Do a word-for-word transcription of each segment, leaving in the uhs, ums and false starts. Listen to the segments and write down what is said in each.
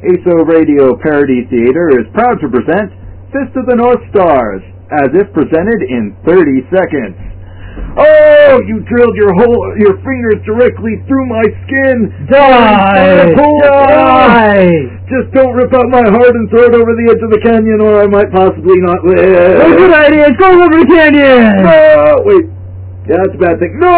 A S O Radio Parody Theater is proud to present Fist of the North Stars, as if presented in thirty seconds. Oh, you drilled your whole your fingers directly through my skin. Die! Die! Just don't rip out my heart and throw it over the edge of the canyon, or I might possibly not live. Oh, good idea! It's going over the canyon! No! Wait. Yeah, that's a bad thing. No!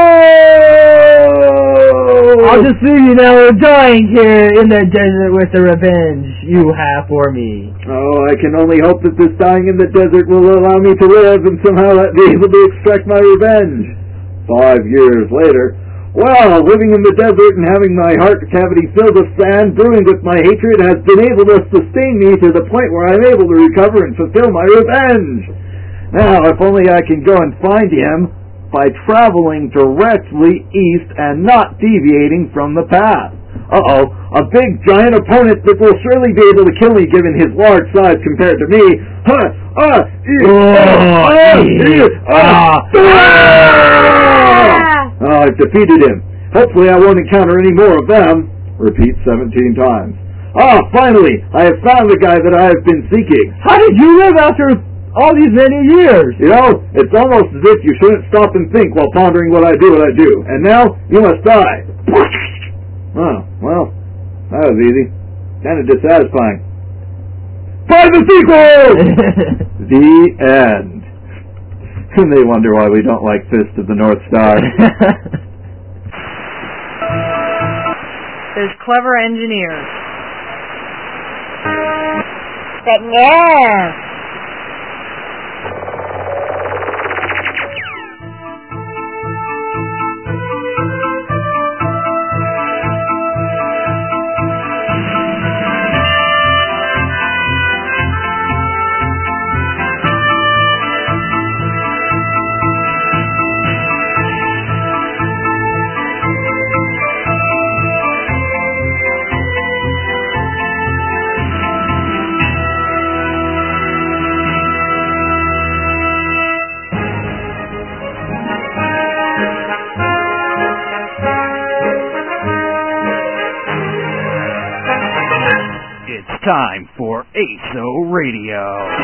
I'll just leave you now dying here in the desert with the revenge you have for me. Oh, I can only hope that this dying in the desert will allow me to live and somehow be able to extract my revenge. Five years later, well, living in the desert and having my heart cavity filled with sand, brewing with my hatred, has been able to sustain me to the point where I'm able to recover and fulfill my revenge. Now, if only I can go and find him by traveling directly east and not deviating from the path. Uh-oh, a big giant opponent that will surely be able to kill me given his large size compared to me. Huh, uh, e- oh, uh, e- uh, ah! Oh, I've defeated him. Hopefully I won't encounter any more of them. Repeat seventeen times. Ah, finally, I have found the guy that I have been seeking. How did you live after all these many years? You know, it's almost as if you shouldn't stop and think while pondering what I do, what I do. And now, you must die. Oh, well, that was easy. Kind of dissatisfying. Find the sequel! The end. And they wonder why we don't like Fist of the North Star. There's clever engineers. But no. Time for A S O Radio.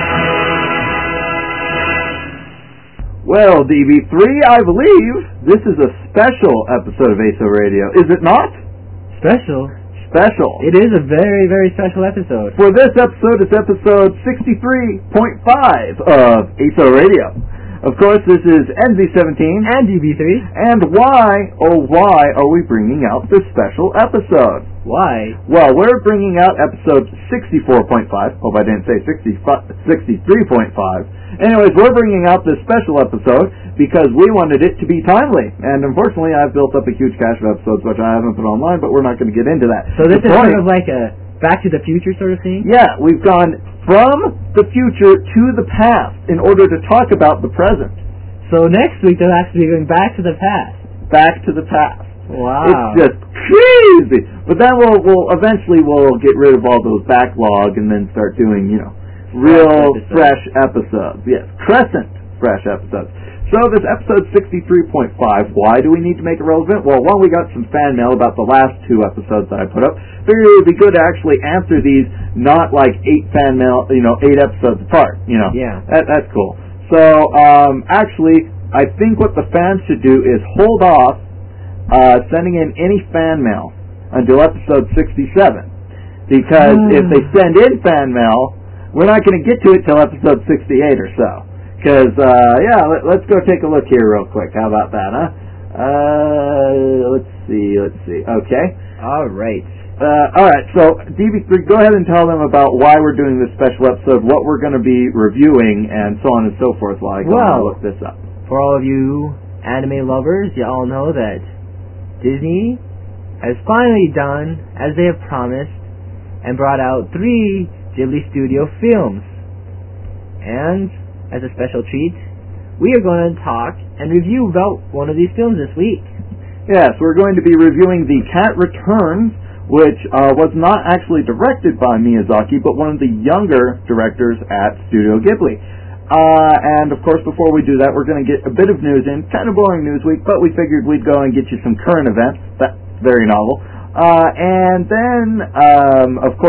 Well, D B three, I believe this is a special episode of A S O Radio. Is it not? Special? Special. It is a very, very special episode. For this episode, it's episode sixty-three point five of A S O Radio. Of course, this is N Z seventeen. And D B three. And why, oh why, are we bringing out this special episode? Why? Well, we're bringing out episode sixty-four point five. Hope I didn't say sixty-three point five. Anyways, we're bringing out this special episode because we wanted it to be timely. And unfortunately, I've built up a huge cache of episodes which I haven't put online, but we're not going to get into that. So this the is point, sort of like a Back to the Future sort of thing? Yeah, we've gone from the future to the past in order to talk about the present. So next week they'll actually be going back to the past. Back to the past. Wow. It's just crazy. But then we'll, we'll eventually we'll get rid of all those backlog and then start doing, you know, real fresh episodes. Yes, crescent fresh episodes. So this episode sixty-three point five, why do we need to make it relevant? Well, one, we got some fan mail about the last two episodes that I put up. Figured it would be good to actually answer these, not like eight fan mail, you know, eight episodes apart, you know. Yeah. That, that's cool. So, um, actually, I think what the fans should do is hold off uh, sending in any fan mail until episode sixty-seven. Because mm. if they send in fan mail, we're not going to get to it till episode sixty-eight or so. Because, uh, yeah, let, let's go take a look here real quick. How about that, huh? Uh, let's see, let's see. Okay. All right. Uh, all right, so D B three, go ahead and tell them about why we're doing this special episode, what we're going to be reviewing, and so on and so forth while I go well, and look this up. For all of you anime lovers, you all know that Disney has finally done as they have promised and brought out three Ghibli Studio films. And as a special treat, we are going to talk and review about one of these films this week. Yes, we're going to be reviewing The Cat Returns, which uh, was not actually directed by Miyazaki, but one of the younger directors at Studio Ghibli. Uh, and, of course, before we do that, we're going to get a bit of news in. Kind of boring news week, but we figured we'd go and get you some current events. That's very novel. Uh, and then, um, of course,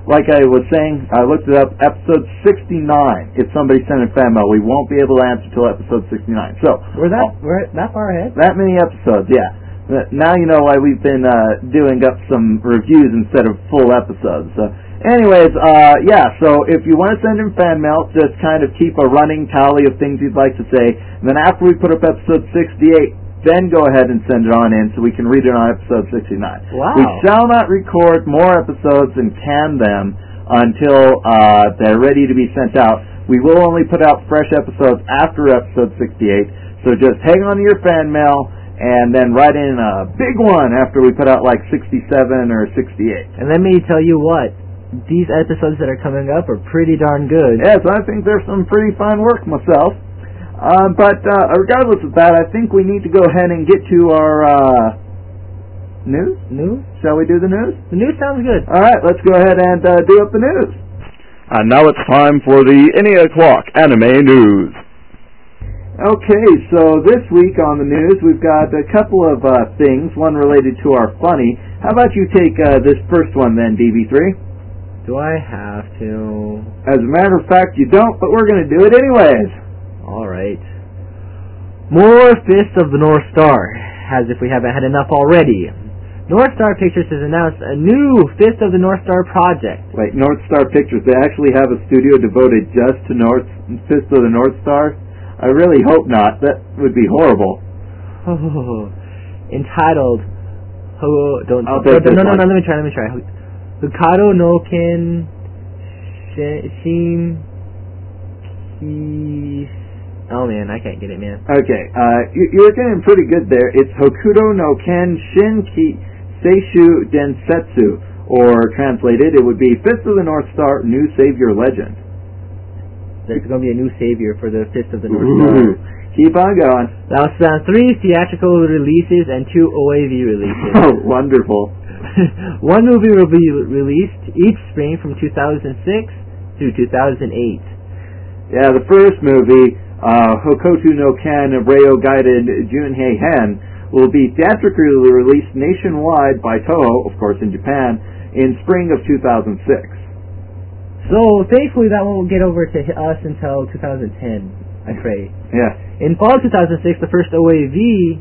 like I was saying, I looked it up, episode sixty-nine. If somebody sent a fan mail, we won't be able to answer till episode sixty-nine. So We're that, we're that far ahead? that many episodes, yeah. Now you know why we've been uh, doing up some reviews instead of full episodes. So, anyways, uh, yeah, so if you want to send in fan mail, just kind of keep a running tally of things you'd like to say. And then after we put up episode sixty-eight, then go ahead and send it on in so we can read it on episode sixty-nine. Wow. We shall not record more episodes and can them until uh, they're ready to be sent out. We will only put out fresh episodes after episode sixty-eight, so just hang on to your fan mail and then write in a big one after we put out like sixty-seven or sixty-eight. And let me tell you what, these episodes that are coming up are pretty darn good. Yes, I think there's some pretty fine work myself. Um, but uh, regardless of that, I think we need to go ahead and get to our uh, news. News? Shall we do the news? The news sounds good. All right, let's go ahead and uh, do up the news. And now it's time for the Any O'Clock Anime News. Okay, so this week on the news, we've got a couple of uh, things, one related to our funny. How about you take uh, this first one then, D B three? Do I have to? As a matter of fact, you don't, but we're going to do it anyways. Alright. More Fist of the North Star, as if we haven't had enough already. North Star Pictures has announced a new Fist of the North Star project. Wait, North Star Pictures, they actually have a studio devoted just to North Fist of the North Star? I really hope not. That would be horrible. Oh, entitled... Oh, don't... I'll take no, this no, no, one. no, let me try, let me try. Hukado no Ken... Shin... Ki... Oh man, I can't get it, man. Okay, uh, you, you're getting pretty good there. It's Hokuto no Ken Shinki Seishu Densetsu, or translated, it would be Fist of the North Star New Savior Legend. There's going to be a new savior for the Fist of the North Star. Ooh, keep on going. Now it's uh, three theatrical releases and two O A V releases. Oh, wonderful. One movie will be released each spring from two thousand six through two thousand eight. Yeah, the first movie, uh, Hokoto no Ken Reo Guided Junhei Hen, will be theatrically released nationwide by Toho, of course in Japan, in spring of two thousand six. So, thankfully that won't get over to us until two thousand ten, I pray. Yeah. In fall two thousand six, the first O A V...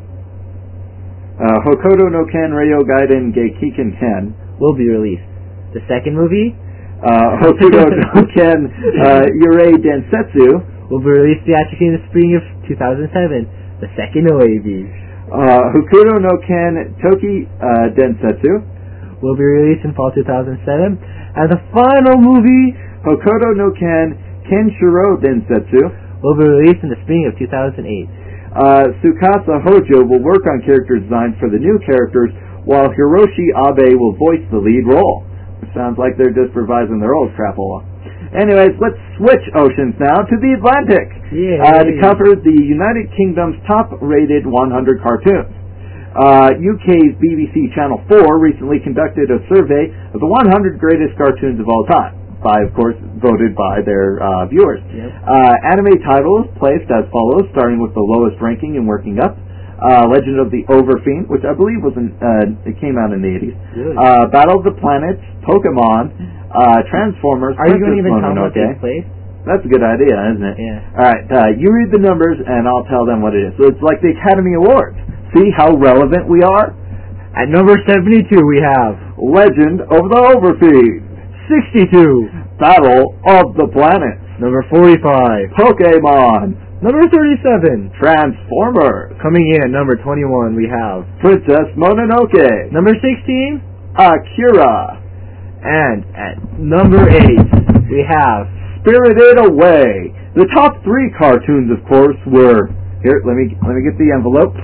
Uh, Hokoto no Ken Reo Gaiden Geikiken Ken will be released. The second movie... Uh, Hokuto no Ken uh, Yurei Densetsu will be released theatrically in the spring of two thousand seven, the second O A V. Uh, Hokuto no Ken Toki uh, Densetsu will be released in fall two thousand seven, and the final movie, Hokuto no Ken Kenshiro Densetsu, will be released in the spring of two thousand eight. Uh, Tsukasa Hojo will work on character design for the new characters, while Hiroshi Abe will voice the lead role. Sounds like they're just revising their old crapola. Anyways, let's switch oceans now to the Atlantic uh, to cover the United Kingdom's top-rated one hundred cartoons. Uh, U K's B B C Channel four recently conducted a survey of the one hundred greatest cartoons of all time, by, of course, voted by their uh, viewers. Yep. Uh, anime titles placed as follows, starting with the lowest ranking and working up. Uh, Legend of the Overfiend, which I believe was in, uh, it came out in the eighties. Really? Uh, Battle of the Planets, Pokemon, uh, Transformers. Are you going to even tell them what Mononoke. they place? That's a good idea, isn't it? Yeah. All right, uh, you read the numbers, and I'll tell them what it is. So it's like the Academy Awards. See how relevant we are? At number seventy-two, we have Legend of the Overfiend. sixty-two. Battle of the Planets. Number forty-five. Pokemon. Number thirty-seven. Transformers. Coming in at number twenty-one, we have Princess Mononoke. number sixteen. Akira. And at number eight, we have Spirited Away. The top three cartoons, of course, were... Here, let me let me get the envelope.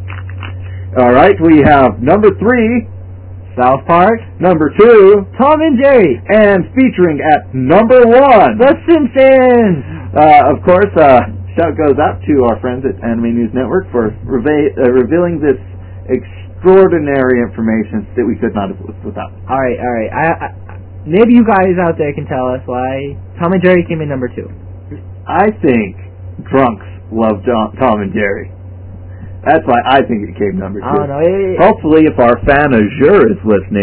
All right, we have number three, South Park, number two, Tom and Jerry, and featuring at number one, The Simpsons. Uh, of course, uh, shout goes out to our friends at Anime News Network for reve- uh, revealing this extraordinary information that we could not have lived without. All right, all right. I, I, maybe you guys out there can tell us why Tom and Jerry came in number two. I think drunks love John, Tom and Jerry. That's why I think it came number two. I don't know. It, Hopefully, if our fan Azure is listening,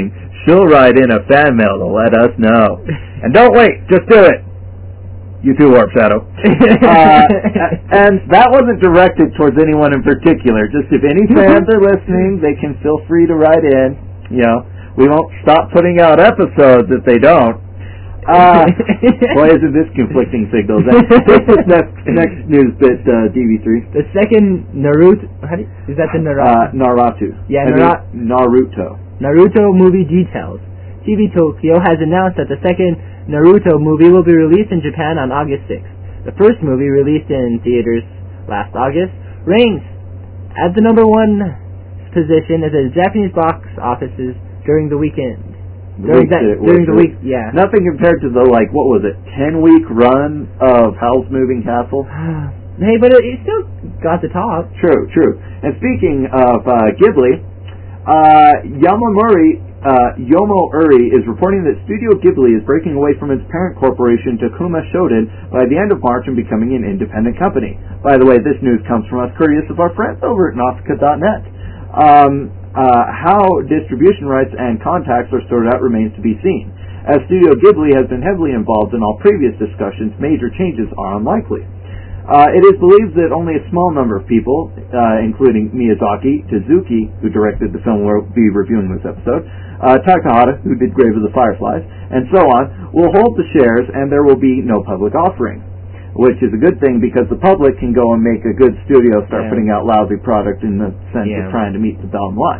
still write in a fan mail to let us know. And don't wait, just do it. You too, Warp Shadow. uh, and that wasn't directed towards anyone in particular. Just if any fans are listening, they can feel free to write in. You know, we won't stop putting out episodes if they don't. Uh, boy, isn't this conflicting signals. What's this next, next news bit, uh, D V three? The second Naruto... How do you, is that the Naruto? Uh, Naruto. Yeah, I Nara- mean, Naruto. Naruto movie details. T V Tokyo has announced that the second Naruto movie will be released in Japan on August sixth. The first movie, released in theaters last August, reigns at the number one position at the Japanese box offices during the weekend. During, that, during the week, yeah. Nothing compared to the, like, what was it, ten-week run of Howl's Moving Castle? Hey, but it, it still got the top. True, true. And speaking of uh, Ghibli, uh, Yamamuri, uh, Yomo Uri is reporting that Studio Ghibli is breaking away from its parent corporation, Takuma Shoten, by the end of March and becoming an independent company. By the way, this news comes from us courteous of our friends over at Nausicaa dot net. Um... Uh, how distribution rights and contacts are sorted out remains to be seen. As Studio Ghibli has been heavily involved in all previous discussions, major changes are unlikely. Uh, it is believed that only a small number of people, uh, including Miyazaki, Tezuki, who directed the film we'll be reviewing this episode, uh, Takahata, who did Grave of the Fireflies, and so on, will hold the shares, and there will be no public offering. Which is a good thing because the public can go and make a good studio start yeah. putting out lousy product in the sense yeah. of trying to meet the bottom line.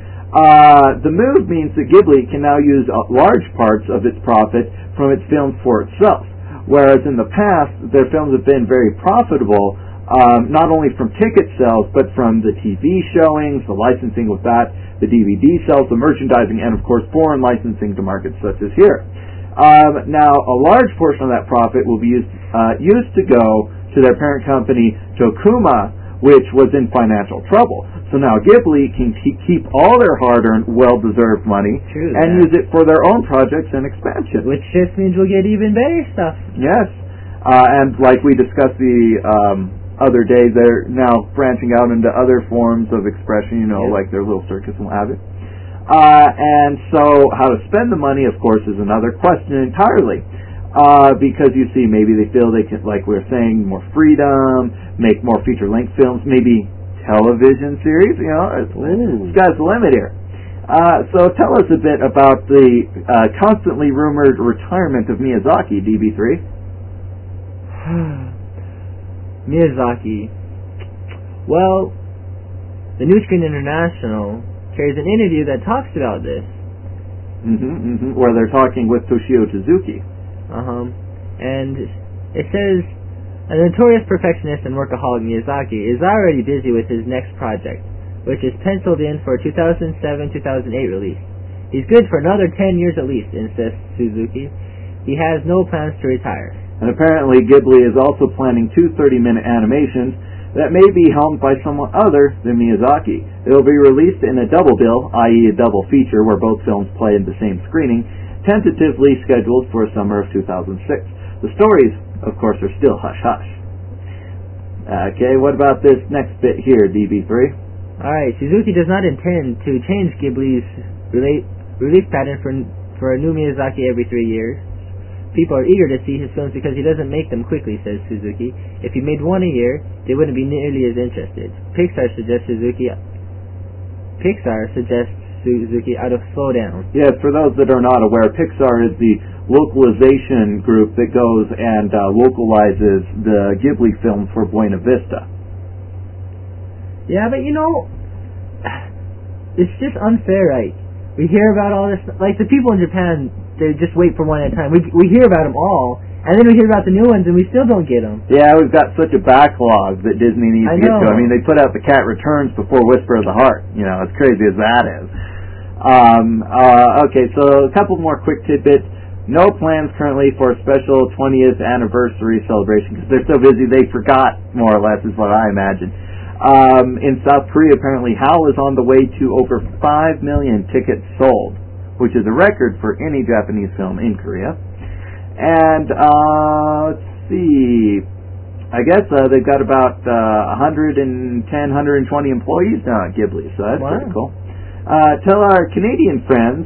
Uh, the move means that Ghibli can now use uh, large parts of its profit from its films for itself, whereas in the past their films have been very profitable, um, not only from ticket sales, but from the T V showings, the licensing with that, the D V D sales, the merchandising, and of course foreign licensing to markets such as here. Um, now, a large portion of that profit will be used, uh, used to go to their parent company, Tokuma, which was in financial trouble. So now Ghibli can keep, keep all their hard-earned, well-deserved money True, and yeah. use it for their own projects and expansion. Which just means we'll get even better stuff. Yes. Uh, and like we discussed the um, other day, they're now branching out into other forms of expression, you know, yep. like their little circus and what have you. Uh, and so how to spend the money, of course, is another question entirely. Uh, because you see, maybe they feel they can, like we were saying, more freedom, make more feature-length films, maybe television series, you know, it's, sky's the limit here. Uh, so tell us a bit about the uh, constantly rumored retirement of Miyazaki, D B three. Miyazaki. Well, the New Screen International carries an interview that talks about this. Mm-hmm, mm-hmm, where they're talking with Toshio Suzuki. Uh-huh. And it says, a notorious perfectionist and workaholic Miyazaki is already busy with his next project, which is penciled in for two thousand seven to two thousand eight release. He's good for another ten years at least, insists Suzuki. He has no plans to retire. And apparently Ghibli is also planning two thirty-minute animations that may be helmed by someone other than Miyazaki. It will be released in a double bill, that is a double feature where both films play in the same screening, tentatively scheduled for summer of two thousand six. The stories, of course, are still hush-hush. Okay, what about this next bit here, D B three? Alright, Suzuki does not intend to change Ghibli's rela- release pattern for, for a new Miyazaki every three years. People are eager to see his films because he doesn't make them quickly, says Suzuki. If he made one a year, they wouldn't be nearly as interested. Pixar suggests Suzuki Pixar suggests Suzuki ought to slow down. Yes, for those that are not aware, Pixar is the localization group that goes and uh, localizes the Ghibli films for Buena Vista. Yeah, but you know, it's just unfair, right? We hear about all this, like the people in Japan, they just wait for one at a time. We we hear about them all, and then we hear about the new ones, and we still don't get them. Yeah, we've got such a backlog that Disney needs I to get know. to. I mean, they put out The Cat Returns before Whisper of the Heart. You know, as crazy as that is. Um, uh, okay, so a couple more quick tidbits. No plans currently for a special twentieth anniversary celebration because they're so busy they forgot, more or less, is what I imagine. Um, in South Korea, apparently, Howl is on the way to over five million tickets sold, which is a record for any Japanese film in Korea. And, uh, let's see, I guess uh, they've got about uh, one hundred ten, one hundred twenty employees now at Ghibli, so that's wow. pretty cool. Uh, tell our Canadian friends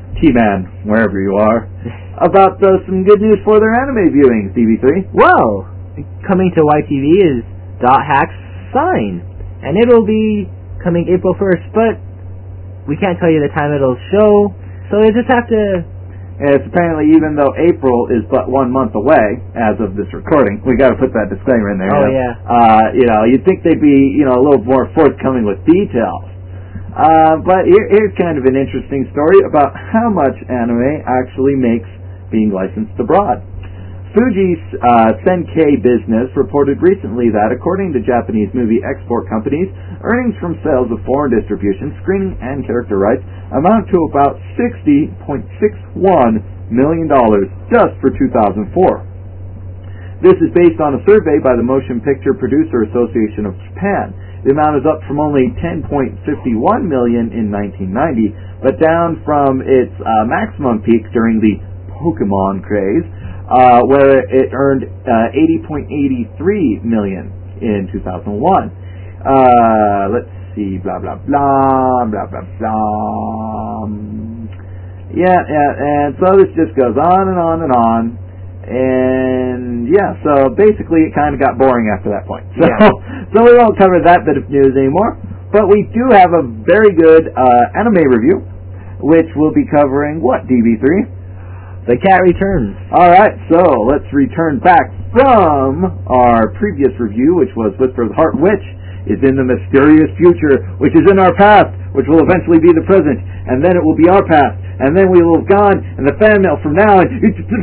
T-Man, wherever you are, about uh, some good news for their anime viewings, D B three. Whoa! Coming to Y T V is Dot Hack's Sign, and it'll be coming April first, but we can't tell you the time it'll show, so you just have to... It's apparently, even though April is but one month away, as of this recording, we got to put that disclaimer in there. Oh, you know? yeah. Uh, you know, you'd think they'd be, you know, a little more forthcoming with details. Uh, but here, here's kind of an interesting story about how much anime actually makes being licensed abroad. Fuji's uh, Senkei Business reported recently that, according to Japanese movie export companies, earnings from sales of foreign distribution, screening, and character rights amount to about sixty point six one million dollars just for two thousand four. This is based on a survey by the Motion Picture Producer Association of Japan. The amount is up from only ten point five one million dollars in nineteen ninety, but down from its uh, maximum peak during the Pokemon craze, uh, where it earned uh, eighty point eight three million dollars in two thousand one. Uh, let's see, blah, blah, blah, blah, blah, blah. Yeah, yeah, and so this just goes on and on and on. And, yeah, so basically it kind of got boring after that point. So, Yeah. so we won't cover that bit of news anymore. But we do have a very good uh, anime review, which will be covering what, D B three? The Cat Returns. Alright, so let's return back from our previous review, which was Whisper of the Heart, which is in the mysterious future, which is in our past, which will eventually be the present, and then it will be our past, and then we will have gone, and the fan mail from now, and...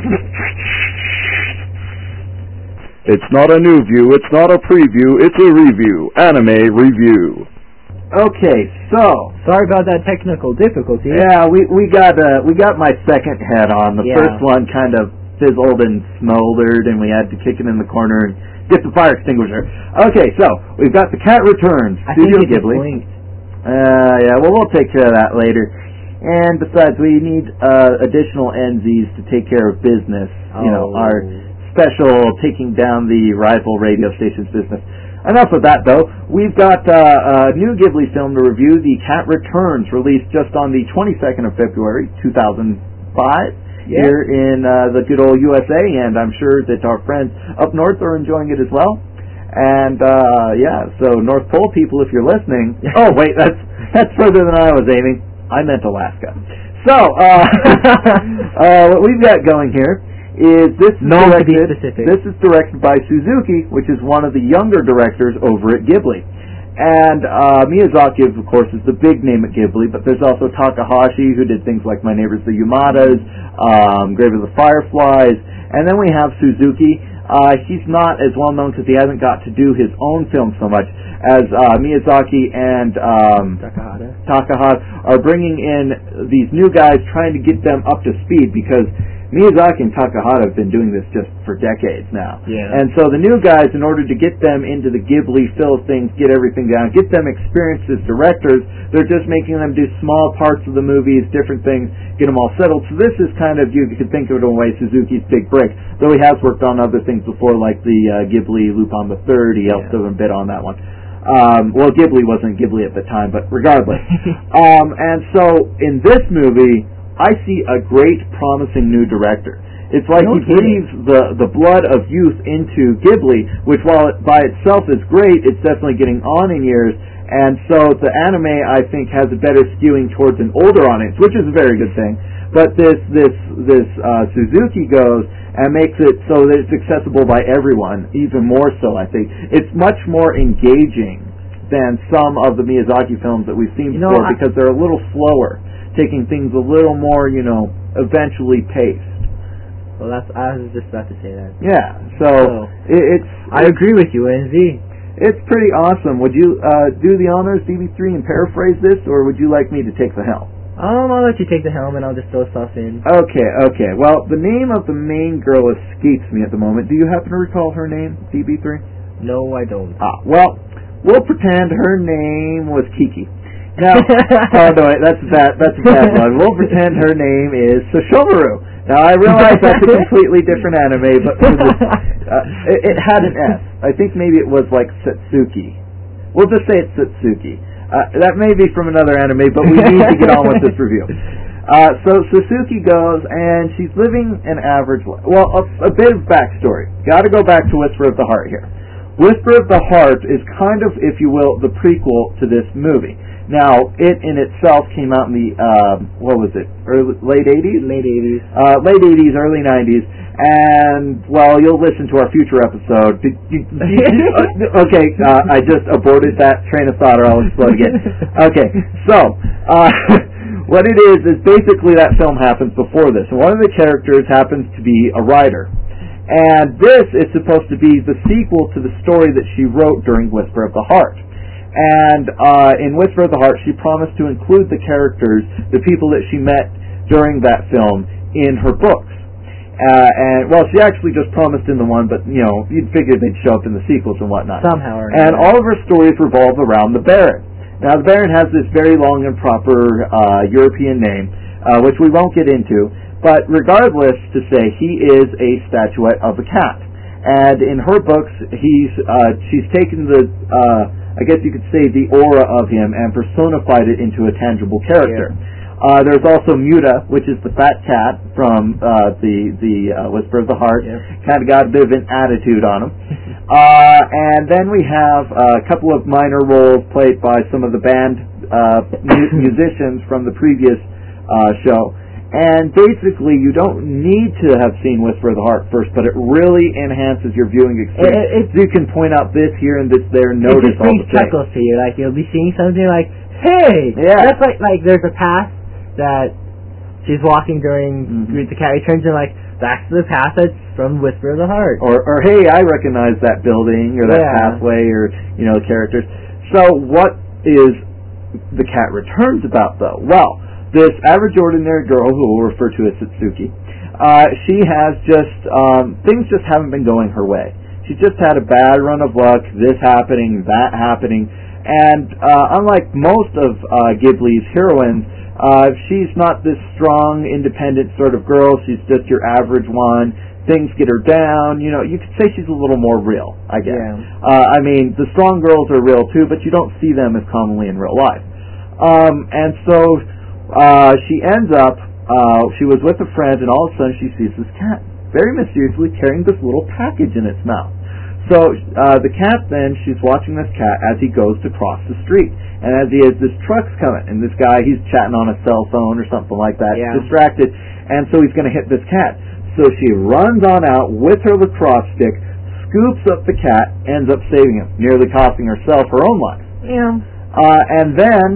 It's not a new view, it's not a preview, it's a review. Anime review. Okay, so... Sorry about that technical difficulty. Yeah, we, we got uh, we got my second head on. The Yeah. first one kind of fizzled and smoldered, and we had to kick it in the corner and get the fire extinguisher. Okay, so we've got The Cat Returns, I think Studio it just Ghibli. blinked. Uh, yeah, well, we'll take care of that later. And besides, we need uh, additional N Zs to take care of business. You know, Oh. our special taking down the rival radio station's business. Enough of that, though. We've got uh, a new Ghibli film to review, The Cat Returns, released just on the twenty-second of February, two thousand five, Yeah. here in uh, the good old U S A, and I'm sure that our friends up north are enjoying it as well. And, uh, yeah, so North Pole people, if you're listening... oh, wait, that's that's further than I was aiming. I meant Alaska. So, uh, uh, what we've got going here is this is No one to be directed, specific. this is directed by Suzuki, which is one of the younger directors over at Ghibli. And uh, Miyazaki, of course, is the big name at Ghibli, but there's also Takahashi, who did things like My Neighbors the Yamadas, um, Grave of the Fireflies, and then we have Suzuki. Uh, he's not as well known because he hasn't got to do his own film so much as uh, Miyazaki and um, Takahata. Takahata are bringing in these new guys, trying to get them up to speed, because Miyazaki and Takahata have been doing this just for decades now. Yeah. And so the new guys, in order to get them into the Ghibli fill things, get everything down, get them experienced as directors, they're just making them do small parts of the movies, different things, get them all settled. So this is kind of, you could think of it in a way, Suzuki's big break. Though he has worked on other things before, like the uh, Ghibli Lupin the Third. He helped Yeah. them a bit on that one. Um, well, Ghibli wasn't Ghibli at the time, but regardless. um, and so in this movie, I see a great, promising new director. It's like No he kidding. breathes the, the blood of youth into Ghibli, which while it by itself is great, it's definitely getting on in years. And so the anime, I think, has a better skewing towards an older audience, which is a very good thing. But this this this uh, Suzuki goes and makes it so that it's accessible by everyone, even more so, I think. It's much more engaging than some of the Miyazaki films that we've seen You know, before, I- because they're a little slower, taking things a little more, you know, eventually paced. Well, that's I was just about to say that. Yeah, so So, it, it's I agree with you, N Z. it's pretty awesome. Would you uh, do the honors, D B three, and paraphrase this, or would you like me to take the helm? Um, I'll let you take the helm and I'll just throw stuff in. Okay, okay. Well, the name of the main girl escapes me at the moment. Do you happen to recall her name, D B three? No, I don't. Ah, well, we'll pretend her name was Kiki. Now, oh no, wait, that's a bad, that's a bad one. We'll pretend her name is Sashomaru. Now, I realize that's a completely different anime, but for this, uh, it, it had an S. I think maybe it was like Satsuki. We'll just say it's Satsuki. Uh, that may be from another anime, but we need to get on with this review. Uh, so Suzuki goes, and she's living an average life. Well, a, a bit of backstory. Got to go back to Whisper of the Heart here. Whisper of the Heart is kind of, if you will, the prequel to this movie. Now, it in itself came out in the, uh, what was it, early, late eighties? Late eighties. Uh, late eighties, early nineties. And, well, you'll listen to our future episode. Did, did, did, okay, uh, I just aborted that train of thought, or I'll explode again. Okay, so, uh, what it is, is basically that film happens before this. And one of the characters happens to be a writer. And this is supposed to be the sequel to the story that she wrote during Whisper of the Heart. And uh, in Whisper of the Heart, she promised to include the characters, the people that she met during that film, in her books. Uh, and, well, she actually just promised in the one, but, you know, you'd figure they'd show up in the sequels and whatnot. Somehow or And another. all of her stories revolve around the Baron. Now, the Baron has this very long and proper uh, European name, uh, which we won't get into. But regardless, to say, he is a statuette of a cat. And in her books, he's uh, she's taken the, uh, I guess you could say, the aura of him and personified it into a tangible character. Yeah. Uh, there's also Muta, which is the fat cat from uh, the the uh, Whisper of the Heart. Yeah. Kind of got a bit of an attitude on him. uh, and then we have a couple of minor roles played by some of the band uh, mu- musicians from the previous uh, show. And basically, you don't need to have seen Whisper of the Heart first, but it really enhances your viewing experience. It, it, you can point out this here and this there, and notice it just all brings the things. chuckles to you. Like, you'll be seeing something like, hey! Yeah. That's like, like there's a path that she's walking during Mm-hmm. the cat returns, and like, that's the path that's from Whisper of the Heart. Or, or hey, I recognize that building, or that Yeah. pathway, or, you know, characters. So, what is The Cat Returns about, though? Well, this average ordinary girl, who we'll refer to as Satsuki, uh, she has just, um, things just haven't been going her way. She just had a bad run of luck, this happening, that happening, and uh, unlike most of uh, Ghibli's heroines, uh, she's not this strong, independent sort of girl. She's just your average one. Things get her down. You know, you could say she's a little more real, I guess. Yeah. Uh, I mean, the strong girls are real too, but you don't see them as commonly in real life. Um, and so uh, she ends up, uh, she was with a friend, and all of a sudden she sees this cat, very mysteriously carrying this little package in its mouth. So uh, the cat then, she's watching this cat as he goes to cross the street. And as he is, this truck's coming, and this guy, he's chatting on a cell phone or something like that, Yeah. distracted, and so he's going to hit this cat. So she runs on out with her lacrosse stick, scoops up the cat, ends up saving him, nearly costing herself her own life. Yeah. Uh, and then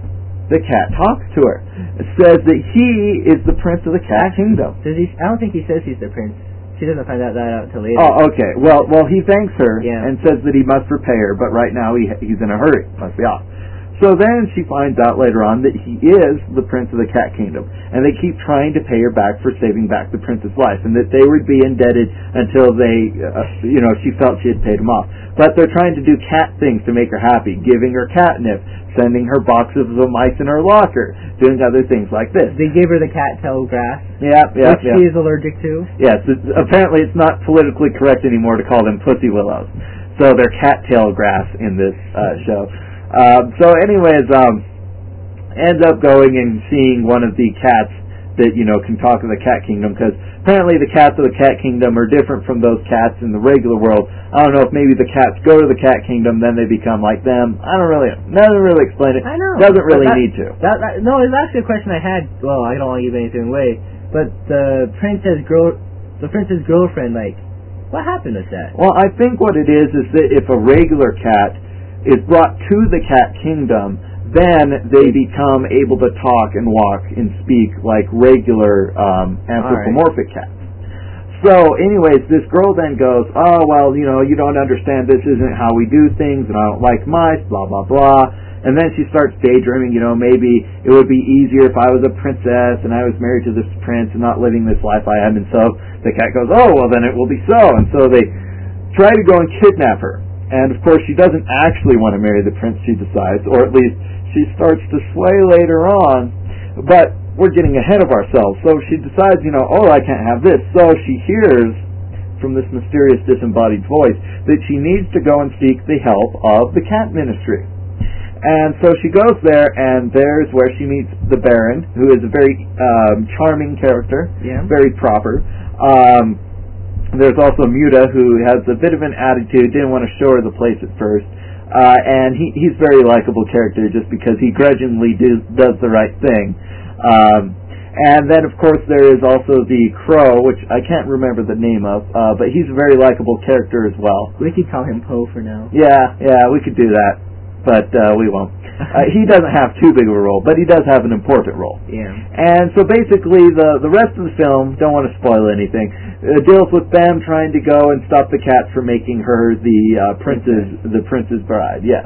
the cat talks to her. It says that he is the prince of the cat kingdom. Does he? I don't think he says he's the prince. She doesn't find out that out until later. Oh, okay. Well, well, he thanks her Yeah. and says that he must repay her, but right now he he's in a hurry. Must be off. So then she finds out later on that he is the prince of the cat kingdom, and they keep trying to pay her back for saving back the prince's life, and that they would be indebted until they, uh, you know, she felt she had paid him off. But they're trying to do cat things to make her happy, giving her catnip, sending her boxes of mice in her locker, doing other things like this. They gave her the cattail grass, Yeah, yeah, which yeah. she is allergic to. Yes, it's, apparently it's not politically correct anymore to call them pussy willows. So they're cattail grass in this uh, show. Uh, so anyways, um, ends up going and seeing one of the cats that, you know, can talk in the cat kingdom, because apparently the cats of the cat kingdom are different from those cats in the regular world. I don't know if maybe the cats go to the cat kingdom, then they become like them. I don't really know. Doesn't really explain it. I know. Doesn't really But that- need to. That, that, no, it's actually a question I had. Well, I don't want to give anything away, but the princess girl, the princess girlfriend, like, what happened with that? Well, I think what it is is that if a regular cat is brought to the cat kingdom, then they become able to talk and walk and speak like regular um, anthropomorphic cats. So anyways, this girl then goes, oh, well, you know, you don't understand, this isn't how we do things, and I don't like mice, blah, blah, blah. And then she starts daydreaming, you know, maybe it would be easier if I was a princess and I was married to this prince and not living this life I am. And so the cat goes, oh, well, then it will be so. And so they try to go and kidnap her. And, of course, she doesn't actually want to marry the prince, she decides, or at least she starts to sway later on. But we're getting ahead of ourselves. So she decides, you know, oh, I can't have this. So she hears from this mysterious disembodied voice that she needs to go and seek the help of the cat ministry. And so she goes there, and there's where she meets the Baron, who is a very um, charming character, Yeah. very proper. Um, there's also Muta, who has a bit of an attitude, didn't want to show her the place at first. Uh, and he, he's a very likable character just because he grudgingly do, does the right thing. Um, and then, of course, there is also the Crow, which I can't remember the name of, uh, but he's a very likable character as well. We could call him Poe for now. Yeah, yeah, we could do that, but uh, we won't. Uh, he doesn't have too big of a role, but he does have an important role. Yeah. And so basically, the the rest of the film, don't want to spoil anything, uh, deals with them trying to go and stop the cat from making her the uh, prince's the prince's bride. Yes,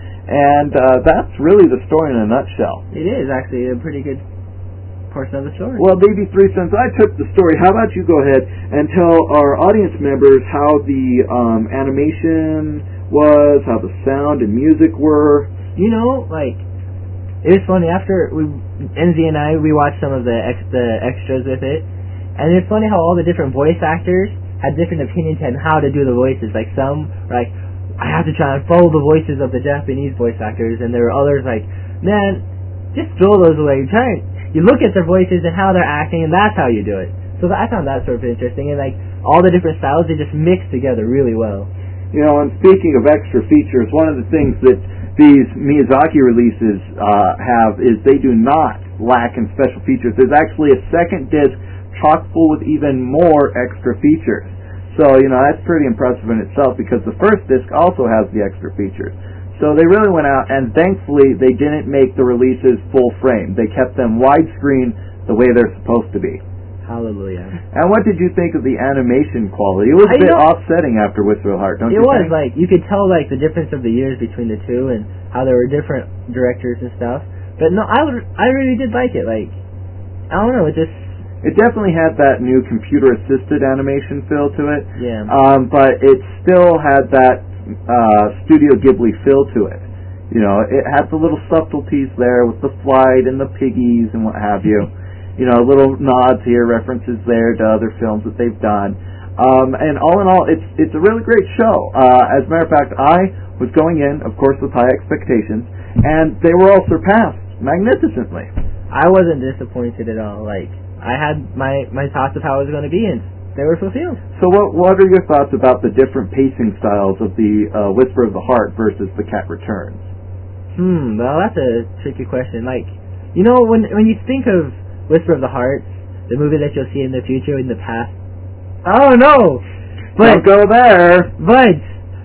and uh, that's really the story in a nutshell. It is actually a pretty good portion of the story. Well, baby three, since I took the story, how about you go ahead and tell our audience members how the um, animation was, how the sound and music were. You know, like, it was funny, after we, N Z and I, we watched some of the, ex, the extras with it, and it's funny how all the different voice actors had different opinions on how to do the voices. Like, some, like, I have to try and follow the voices of the Japanese voice actors, and there were others like, man, just throw those away. You try and, you look at their voices and how they're acting, and that's how you do it. So I found that sort of interesting, and, like, all the different styles, they just mix together really well. You know, and speaking of extra features, one of the things that these Miyazaki releases uh, have is they do not lack in special features. There's actually a second disc chock full with even more extra features. So, you know, that's pretty impressive in itself because the first disc also has the extra features. So they really went out, and thankfully they didn't make the releases full frame. They kept them widescreen the way they're supposed to be. Hallelujah. And what did you think of the animation quality? It was a I bit know- offsetting after Whisper of the Heart, don't It you was, think? like, you could tell, like, the difference of the years between the two and how there were different directors and stuff. But no, I would, I really did like it. Like, I don't know, it just, It definitely had that new computer-assisted animation feel to it. yeah. Um, but it still had that uh, Studio Ghibli feel to it. You know, it had the little subtleties there with the flight and the piggies and what have you. You know, little nods here, references there to other films that they've done. Um, and all in all, it's it's a really great show. Uh, as a matter of fact, I was going in, of course, with high expectations, and they were all surpassed magnificently. I wasn't disappointed at all. Like, I had my, my thoughts of how it was going to be, and they were fulfilled. So what what are your thoughts about the different pacing styles of the uh, Whisper of the Heart versus The Cat Returns? Hmm, well, that's a tricky question. Like, you know, when when you think of Whisper of the Heart, the movie that you'll see in the future, in the past, oh no! But, Don't go there! but,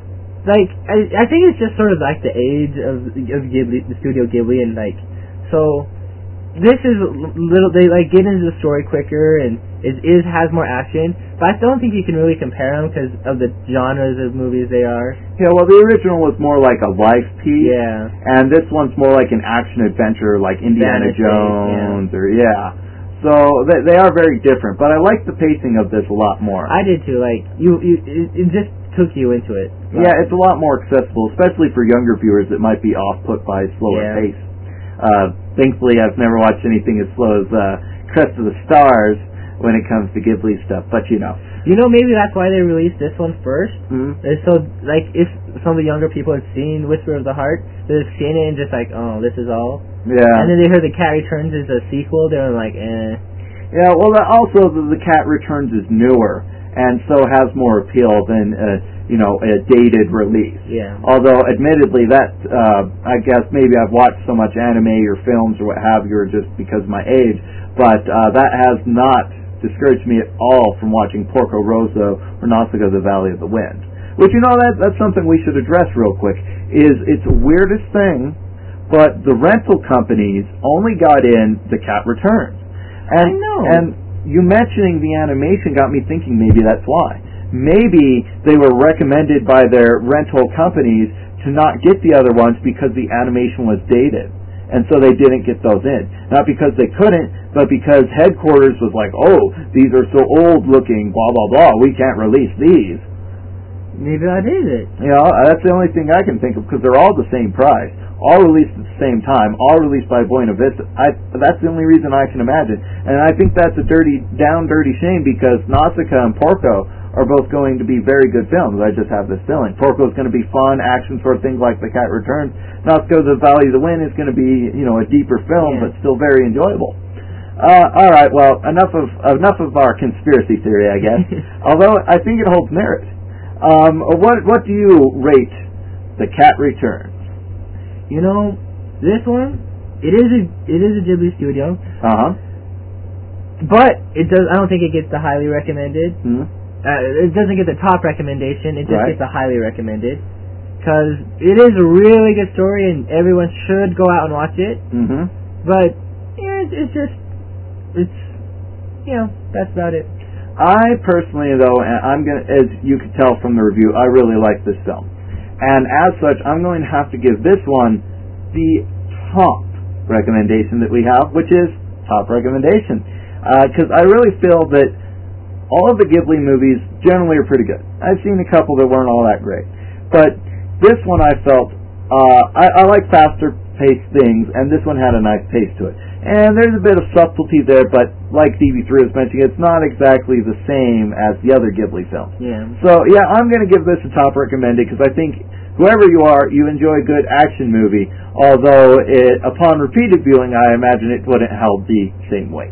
like, I, I think it's just sort of like the age of of Ghibli, the Studio Ghibli, and like, so, this is little, they like get into the story quicker, and it is has more action, but I don't think you can really compare them because of the genres of movies they are. Yeah, well, the original was more like a life piece, Yeah. and this one's more like an action-adventure like Indiana Fantasy, Jones, or, yeah. So, they, they are very different, but I like the pacing of this a lot more. I did too, like, you, you it, it just took you into it. Yeah, it's a lot more accessible, especially for younger viewers that might be off-put by slower Yeah. pace. Uh, thankfully, I've never watched anything as slow as uh, Crest of the Stars when it comes to Ghibli stuff, but you know. You know, maybe that's why they released this one first. Mm-hmm. It's so, like, if some of the younger people had seen Whisper of the Heart, they've seen it and just like, oh, this is all. Yeah. And then they heard The Cat Returns is a sequel, they were like, eh. Yeah, well, that also, the, the Cat Returns is newer, and so has more appeal than, uh, you know, a dated release. Yeah. Although, admittedly, that, uh, I guess maybe I've watched so much anime or films or what have you, or just because of my age, but uh, that has not discouraged me at all from watching Porco Rosso or Nausicaa the Valley of the Wind. Which, you know, that that's something we should address real quick, is it's the weirdest thing, but the rental companies only got in The Cat Returns. And, I know. And you mentioning the animation got me thinking maybe that's why. Maybe they were recommended by their rental companies to not get the other ones because the animation was dated. And so they didn't get those in. Not because they couldn't, but because headquarters was like, oh, these are so old looking, blah, blah, blah, we can't release these. Maybe that is it. You know, that's the only thing I can think of, because they're all the same price. All released at the same time, all released by Buena Vista. I, that's the only reason I can imagine. And I think that's a dirty, down dirty shame, because Nausicaa and Porco are both going to be very good films. I just have this feeling. Porco's going to be fun, action sort of things like The Cat Returns. Nazca: The Valley of the Wind is going to be, you know, a deeper film, Yeah. but still very enjoyable. Uh, all right, well, enough of enough of our conspiracy theory, I guess. Although I think it holds merit. Um, what what do you rate The Cat Returns? You know, this one, it is a it is a Ghibli studio, Uh huh. but it does. I don't think it gets the highly recommended. Mm-hmm. Uh, it doesn't get the top recommendation. It just Right. gets the highly recommended because it is a really good story and everyone should go out and watch it. Mm-hmm. But yeah, it's, it's just it's you know that's about it. I personally, though, and I'm gonna, as you could tell from the review, I really like this film, and as such, I'm going to have to give this one the top recommendation that we have, which is top recommendation, because I really feel that all of the Ghibli movies generally are pretty good. I've seen a couple that weren't all that great, but this one I felt uh, I, I like faster paced things, and this one had a nice pace to it. And there's a bit of subtlety there, but like D B three was mentioning, it's not exactly the same as the other Ghibli films. Yeah. So, yeah, I'm going to give this a top recommended because I think whoever you are, you enjoy a good action movie, although it, upon repeated viewing, I imagine it wouldn't hold the same weight.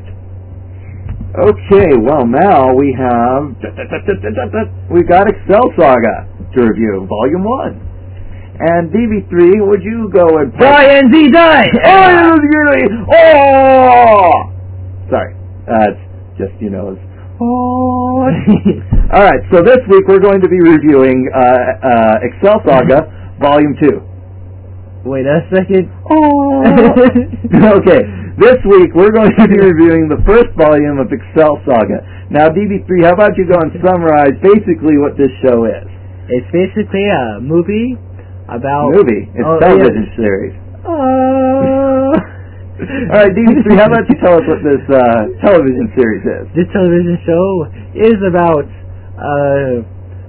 Okay, well, now we have... We've got Excel Saga to review, Volume one. And D B three, would you go and... Brian Z. Die! Oh, it was really... Oh! Sorry. Uh, it's just, you know, it's... Oh. Alright, so this week we're going to be reviewing uh, uh, Excel Saga, Volume two. Wait a second. Oh. Okay, this week we're going to be reviewing the first volume of Excel Saga. Now, D B three, how about you go and summarize basically what this show is? It's basically a movie about... Movie. It's Oh, a television yeah. series. Oh. Alright, D B three, how about you tell us what this uh, television series is? This television show is about uh,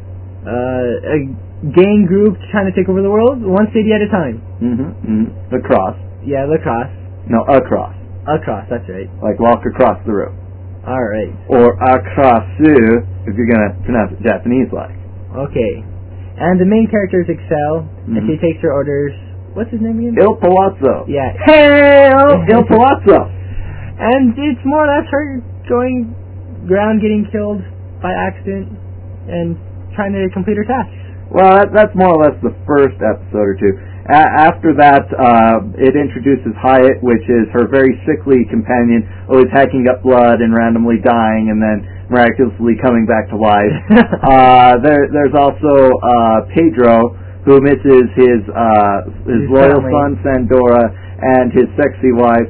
uh, a gang group trying to take over the world, one city at a time. Mm-hmm, mm-hmm. Lacrosse. Yeah, lacrosse. No, across. Across, that's right. Like walk across the room. Alright. Or across, if you're going to pronounce it Japanese-like. Okay. And the main character is Excel, and Mhm. she takes her orders... What's his name again? Il Palazzo. Yeah. Hail Il Palazzo. And it's more or less her going around getting killed by accident and trying to complete her tasks. Well, that, that's more or less the first episode or two. A- after that, uh, it introduces Hyatt, which is her very sickly companion, always hacking up blood and randomly dying and then miraculously coming back to life. uh, there, there's also uh, Pedro, who misses his uh, his, His loyal family. son Sandora and his sexy wife.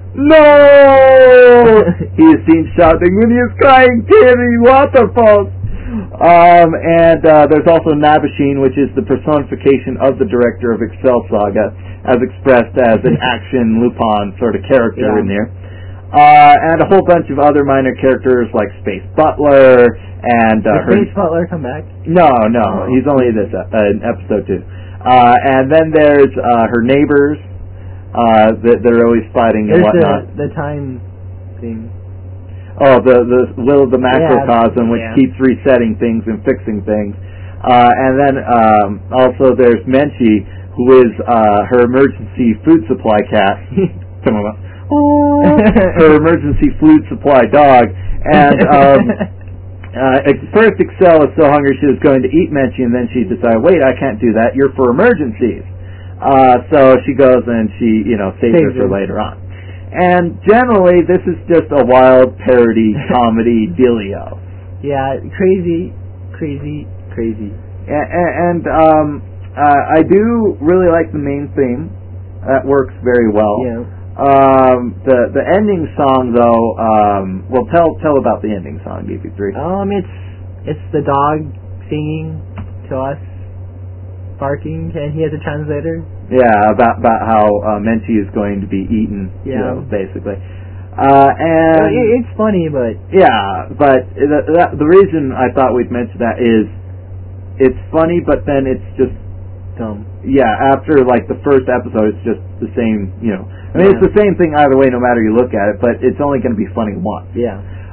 No! He is seen shouting when he is crying, teary waterfalls. Um, and uh, there's also Nabashine, which is the personification of the director of Excel Saga, as expressed as an action Lupin sort of character Yeah. in there. Uh, and a whole bunch of other minor characters like Space Butler and uh, her. Did Space Butler come back? No, no, Oh. he's only this uh, in episode two. Uh, and then there's uh, her neighbors uh, that they're always fighting and There's whatnot. the, the time thing. Oh, the the will of the macrocosm, Yeah, which yeah. keeps resetting things and fixing things. Uh, and then um, also there's Menchie, who is uh, her emergency food supply cat. Come on. Her emergency food supply dog. And um, uh, at first Excel is so hungry she was going to eat Menchie, and then she decided, wait, I can't do that. You're for emergencies. Uh, so she goes and she, you know, saves her Saves for her. later on. And generally, this is just a wild parody comedy dealio. Yeah, crazy, crazy, crazy. And, and um, uh, I do really like the main theme. That works very well. Yeah. Um, the the ending song though, um, well, tell tell about the ending song, D B three. Um, it's it's the dog singing to us, barking, and he has a translator. Yeah, about about how uh, Menchie is going to be eaten. You Yeah. know, basically. Uh, and It, it's funny, but yeah, but the, the, the reason I thought we'd mention that is it's funny, but then it's just dumb. yeah. After like the first episode, it's just the same. You know, I mean, Yeah. it's the same thing either way, no matter you look at it. But it's only going to be funny once. Yeah.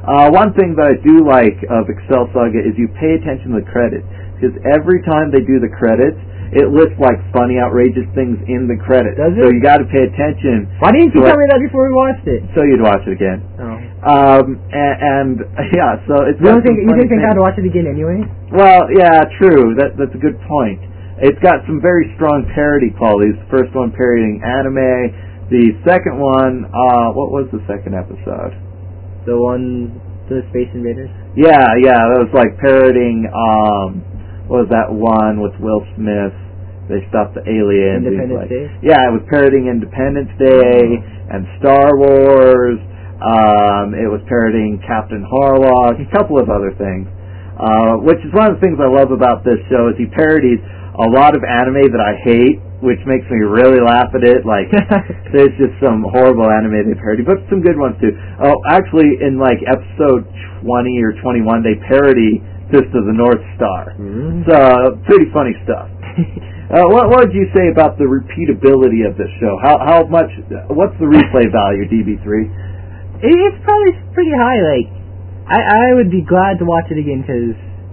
Uh, one thing that I do like of Excel Saga is you pay attention to the credits, because every time they do the credits, it lists like funny, outrageous things in the credits. Does it? So you got to pay attention. Why didn't you to tell what- me that before we watched it? So you'd watch it again. Oh. Um, and, and yeah, so it's. You got don't think some you funny didn't think things. I'd watch it again anyway? Well, yeah, true. That that's a good point. It's got some very strong parody qualities. The first one parodying anime. The second one, uh, what was the second episode? The one, the Space Invaders. Yeah, yeah, that was like parodying. Um, what was that one with Will Smith? They stopped the aliens. Independence like, Day? Yeah, it was parodying Independence Day and Star Wars. Um, it was parodying Captain Harlock, a couple of other things. Uh, which is one of the things I love about this show is he parodies a lot of anime that I hate, which makes me really laugh at it. Like, there's just some horrible anime they parody, but some good ones too. Oh, actually, in like episode twenty or twenty-one, they parody Fist of the North Star. Mm. So, pretty funny stuff. Uh, what, what would you say about the repeatability of this show? How how much? What's the replay value, D B three? It's probably pretty high. Like, I I would be glad to watch it again because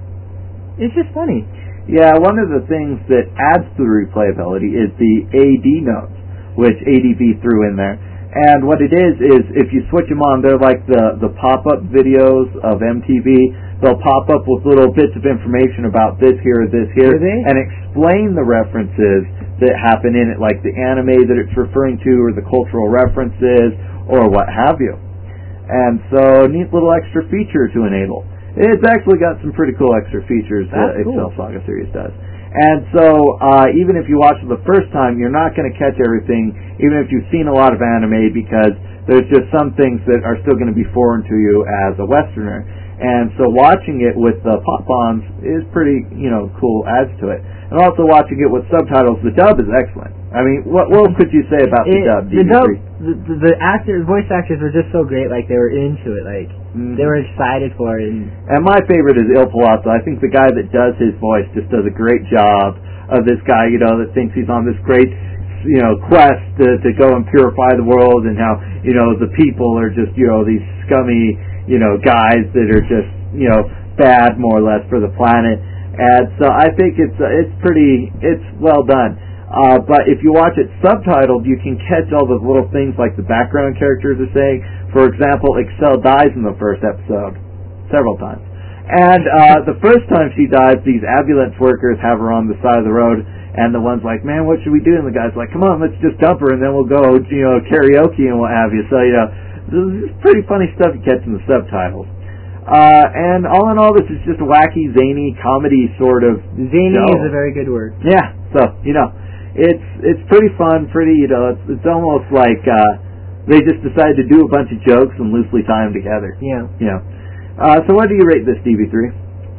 it's just funny. Yeah, one of the things that adds to the replayability is the A D notes, which A D V threw in there. And what it is is if you switch them on, they're like the the pop-up videos of M T V. They'll pop up with little bits of information about this here or this here, Do they? and explain the references that happen in it, like the anime that it's referring to, or the cultural references, or what have you. And so, neat little extra feature to enable. It's actually got some pretty cool extra features that That's Excel cool. Saga series does. And so, uh, even if you watch it the first time, you're not going to catch everything, even if you've seen a lot of anime, because there's just some things that are still going to be foreign to you as a Westerner. And so watching it with the pop-ons is pretty, you know, cool, adds to it. And also watching it with subtitles, the dub is excellent. I mean, what what could you say about the It- dub, the D B three? dub, the, the, the actors, voice actors were just so great. Like they were into it. Like Mhm. they were excited for it. And And my favorite is Il Palazzo. I think the guy that does his voice just does a great job of this guy, you know, that thinks he's on this great, you know, quest to, to go and purify the world, and how, you know, the people are just, you know, these scummy, you know, guys that are just, you know, bad more or less for the planet. And so I think it's uh, it's pretty, it's well done. Uh, but if you watch it subtitled, you can catch all those little things like the background characters are saying. For example, Excel dies in the first episode several times. And uh, the first time she dies, these ambulance workers have her on the side of the road, and the one's like, man, what should we do? And the guy's like, come on, let's just dump her, and then we'll go, you know, karaoke and what have you. So, you know, this is pretty funny stuff you catch in the subtitles. Uh, and all in all, this is just a wacky, zany, comedy sort of zany show. is a very good word. Yeah, so, you know, it's it's pretty fun, pretty, you know, it's, it's almost like uh, they just decided to do a bunch of jokes and loosely tie them together. Yeah. You know. Uh, so what do you rate this, D B three?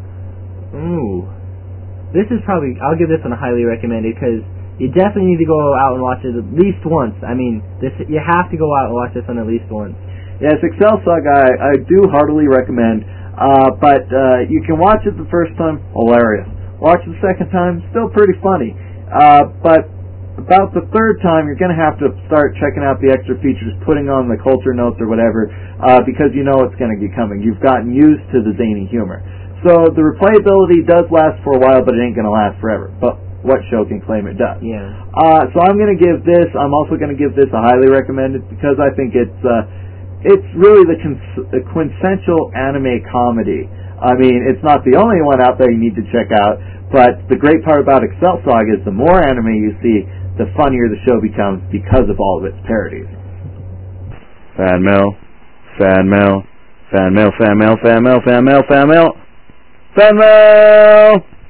Ooh. This is probably, I'll give this one a highly recommended because you definitely need to go out and watch it at least once. I mean, this you have to go out and watch this one at least once. Yes, Excel Saga, I, I do heartily recommend, uh, but uh, you can watch it the first time, hilarious. Watch it the second time, still pretty funny. Uh, but about the third time, you're going to have to start checking out the extra features, putting on the culture notes or whatever, uh, because you know it's going to be coming. You've gotten used to the zany humor. So the replayability does last for a while, but it ain't going to last forever. But what show can claim it does? Yeah. Uh, so I'm going to give this, I'm also going to give this a highly recommended because I think it's, uh, it's really the, cons- the quintessential anime comedy. I mean, it's not the only one out there you need to check out, but the great part about Excel Saga is the more anime you see, the funnier the show becomes because of all of its parodies. Fan mail, fan mail, fan mail, fan mail, fan mail, fan mail, fan mail, fan mail!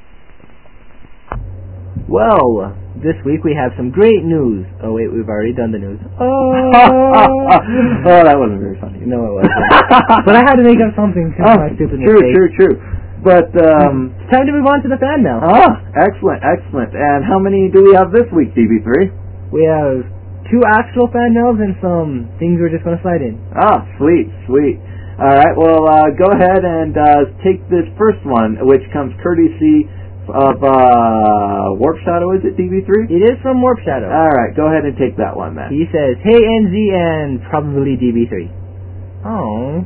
Well, this week we have some great news. Oh wait, we've already done the news. Oh, oh, that wasn't very funny. No, it wasn't. But I had to make up something because Oh, of my stupid true, mistake. true, true. But, um... It's time to move on to the fan mail. Ah, excellent, excellent. And how many do we have this week, D B three? We have two actual fan mails and some things we're just going to slide in. Ah, sweet, sweet. All right, well, uh, go ahead and uh, take this first one, which comes courtesy of uh, Warp Shadow, is it, D B three? It is from Warp Shadow. All right, go ahead and take that one, then. He says, hey N Z and probably D B three. Oh,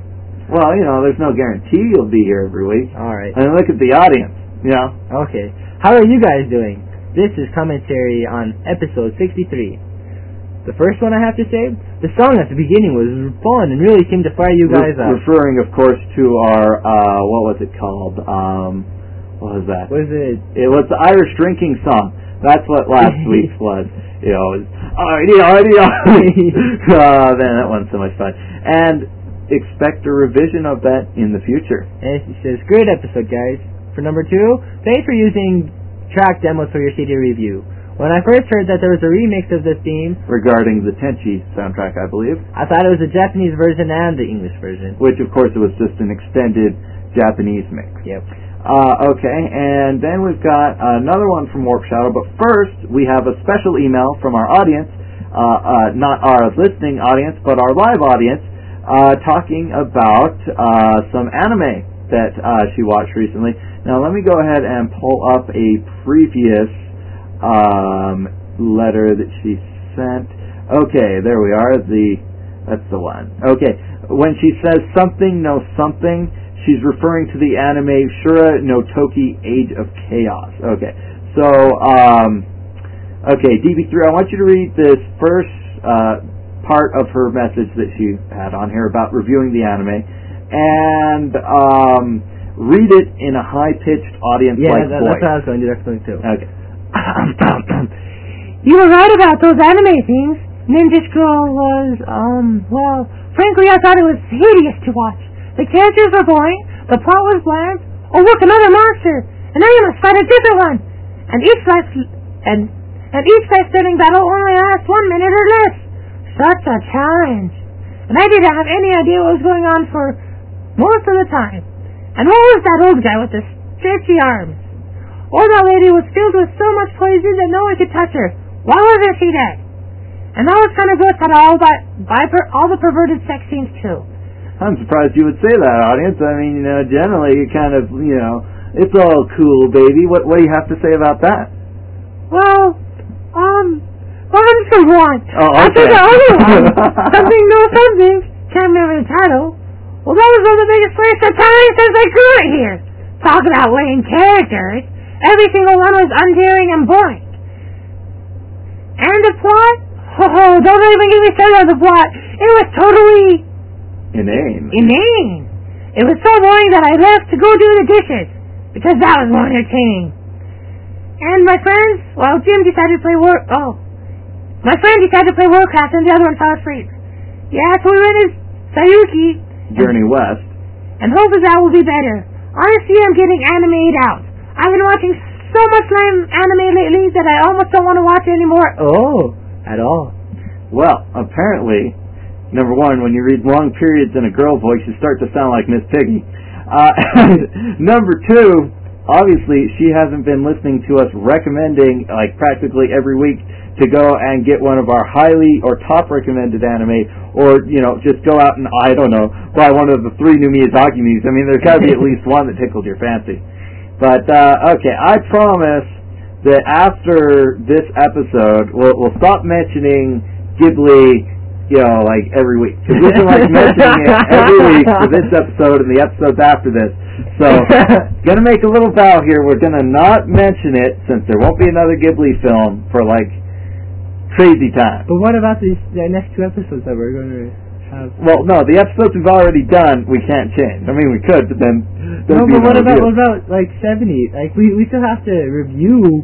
Well, you know, there's no guarantee you'll be here every week. All right. I mean, look at the audience, you know. Okay. How are you guys doing? This is commentary on episode sixty-three. The first one I have to say, the song at the beginning was fun and really seemed to fire you guys Re- up. Referring, of course, to our, uh, what was it called? Um, what was that? Was it? It was the Irish drinking song. That's what last week's was. You know, it was, arty, arty, arty. uh, man, that wasn't so much fun. And expect a revision of that in the future. And it says, great episode, guys. For number two, thanks for using track demos for your C D review. When I first heard that there was a remix of this theme, regarding the Tenchi soundtrack, I believe, I thought it was the Japanese version and the English version. Which, of course, it was just an extended Japanese mix. Yep. Uh, okay, and then we've got another one from Warp Shadow, but first we have a special email from our audience, uh, uh, not our listening audience, but our live audience, uh, talking about uh, some anime that uh, she watched recently. Now, let me go ahead and pull up a previous um, letter that she sent. Okay, there we are. The that's the one. Okay, when she says something no something, she's referring to the anime Shura no Toki Age of Chaos. Okay, so um, okay, D B three, I want you to read this first uh, part of her message that she had on here about reviewing the anime, and um, read it in a high-pitched audience-like yeah, that, voice. that's what I was going to do. That's going to do. Okay. You were right about those anime things. Ninja Scroll was, um, well, frankly, I thought it was hideous to watch. The characters were boring, the plot was bland. Oh, look, another monster! And now you must fight a different one! And each life, and, and each life-saving battle only lasts one minute or less. Such a challenge. And I didn't have any idea what was going on for most of the time. And what was that old guy with the stretchy arms? Oh, that lady was filled with so much poison that no one could touch her. Why wasn't she dead? And that was kind of gross at all, but by per, all the perverted sex scenes too. I'm surprised you would say that, audience. I mean, you know, generally you kind of, you know, it's all cool, baby. What what do you have to say about that? Well, um, well, I'm just one. Oh, okay. After the other one, something no something, can't remember the title. Well, that was one of the biggest waste of time since I grew it here. Talk about weighing characters. Every single one was undaring and boring. And the plot? Oh, don't even get me started on the plot. It was totally inane. Inane. It was so boring that I left to go do the dishes because that was more entertaining. And my friends, well, Jim decided to play War. Oh, my friend decided to play Warcraft, and the other one fell asleep. Yeah, so we went as Sayuki. Journey West. And hope that will be better. Honestly, I'm getting animated out. I've been watching so much lame anime lately that I almost don't want to watch it anymore. Oh, at all. Well, apparently, number one, when you read long periods in a girl voice, you start to sound like Miss Piggy. Uh, and number two, obviously, she hasn't been listening to us recommending, like, practically every week to go and get one of our highly or top recommended anime, or, you know, just go out and, I don't know, buy one of the three new Miyazaki-mis. I mean, there's got to be at least one that tickled your fancy. But, uh, okay, I promise that after this episode, we'll, we'll stop mentioning Ghibli, you know, like, every week. Because we've been, like, mentioning it every week for this episode and the episodes after this. So, gonna make a little vow here. We're gonna not mention it, since there won't be another Ghibli film for, like, crazy time. But what about these the next two episodes that we're going to have? Well, no, the episodes we've already done, we can't change. I mean, we could, but then no. be But what no about review. what about like seventy? Like we we still have to review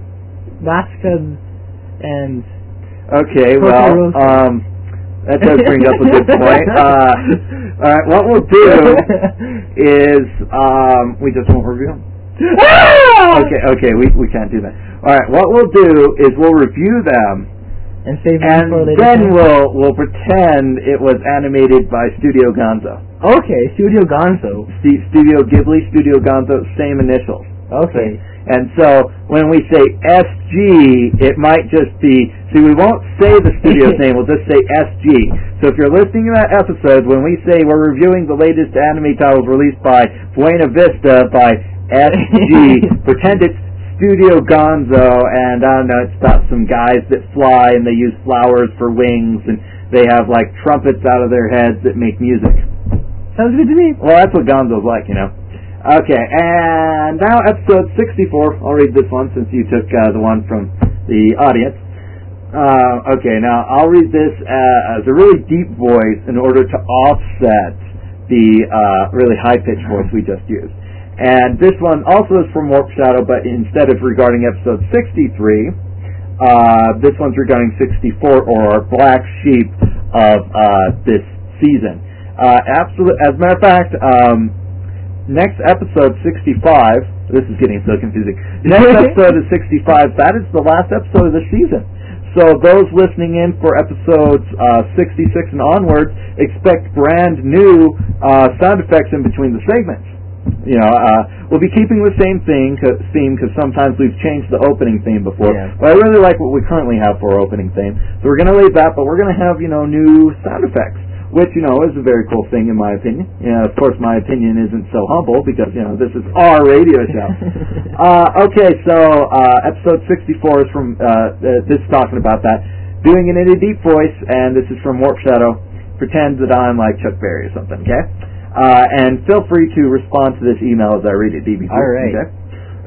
Maska and. Okay, well, um, that does bring up a good point. Uh, all right, what we'll do is um, we just won't review them. Okay, okay, we we can't do that. All right, what we'll do is we'll review them. And save and for later then time. we'll we'll pretend it was animated by Studio Gonzo. Okay, Studio Gonzo. St- Studio Ghibli, Studio Gonzo, same initials. Okay. And so when we say S G, it might just be. See, we won't say the studio's name. We'll just say S G. So if you're listening to that episode, when we say we're reviewing the latest anime titles released by Buena Vista by S G, pretend it's Studio Gonzo, and I don't know, it's about some guys that fly and they use flowers for wings, and they have like trumpets out of their heads that make music. Sounds good to me. Well, that's what Gonzo's like, you know. Okay, and now episode sixty-four. I'll read this one since you took uh, the one from the audience. Uh, okay, now I'll read this uh, as a really deep voice in order to offset the uh, really high-pitched voice we just used. And this one also is from Warp Shadow, but instead of regarding episode sixty-three, uh, this one's regarding sixty-four, or Black Sheep of uh, this season. Uh, absolute, as a matter of fact, um, next episode, sixty-five, this is getting so confusing. Next episode is sixty-five, that is the last episode of the season. So those listening in for episodes uh, sixty-six and onwards, expect brand new uh, sound effects in between the segments. You know, uh, we'll be keeping the same thing, cause, theme because sometimes we've changed the opening theme before. Yeah. But I really like what we currently have for our opening theme. So we're going to leave that, but we're going to have, you know, new sound effects, which, you know, is a very cool thing in my opinion. You know, of course, my opinion isn't so humble because, you know, this is our radio show. uh, okay, so uh, episode sixty-four is from, uh, uh, this is talking about that. Doing it in a deep voice, and this is from Warp Shadow. Pretend that I'm like Chuck Berry or something, okay? Uh, and feel free to respond to this email as I read it, D B C. All right. Okay?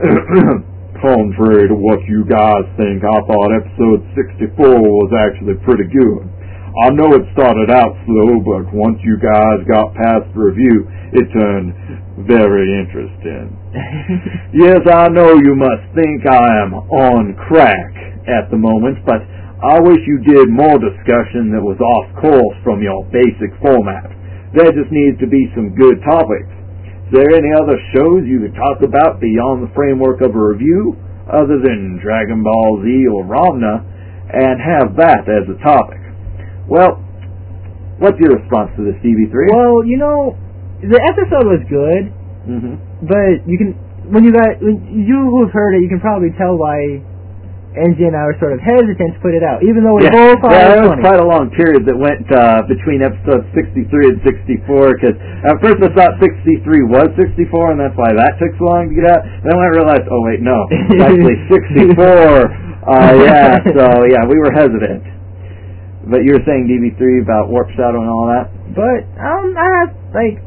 Contrary to what you guys think, I thought episode sixty-four was actually pretty good. I know it started out slow, but once you guys got past the review, it turned very interesting. Yes, I know you must think I am on crack at the moment, but I wish you did more discussion that was off course from your basic format. There just needs to be some good topics. Is there any other shows you could talk about beyond the framework of a review, other than Dragon Ball Z or Ramna, and have that as a topic? Well, what's your response to this, D B three? Well, you know, the episode was good, mm-hmm. but you can, when you got, when you who've heard it, you can probably tell why N G and I were sort of hesitant to put it out, even though we yeah. both thought yeah, it there was was funny. quite a long period that went uh, between episodes sixty-three and sixty-four, because at first I thought sixty-three was sixty-four, and that's why that took so long to get out. Then when I realized, oh wait, no, it's actually sixty-four. Uh, yeah, so yeah, we were hesitant. But you were saying D B three about Warp Shadow and all that? But, um, I have, like,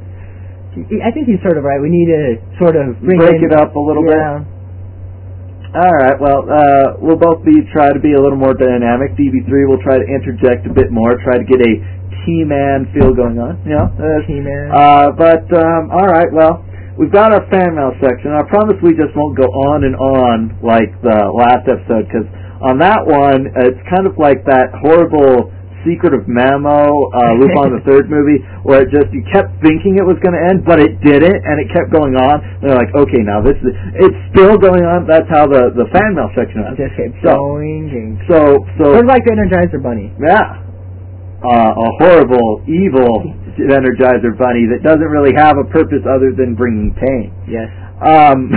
I think he's sort of right. We need to sort of bring Break in, it up a little yeah. bit. All right, well, uh, we'll both be try to be a little more dynamic. D B three will try to interject a bit more, try to get a T-man feel going on. You know, uh, T-man. Uh, but um, all right, well, we've got our fan mail section. I promise we just won't go on and on like the last episode, because on that one, it's kind of like that horrible Secret of Mamo, uh, Lupin the Third movie, where it just, you kept thinking it was going to end, but it didn't, and it kept going on. And they're like, okay, now this is, it's still going on. That's how the, the fan mail section is. It just kept so, going and... So, so... Sort of like the Energizer Bunny. Yeah. Uh, a horrible, evil Energizer Bunny that doesn't really have a purpose other than bringing pain. Yes. Um,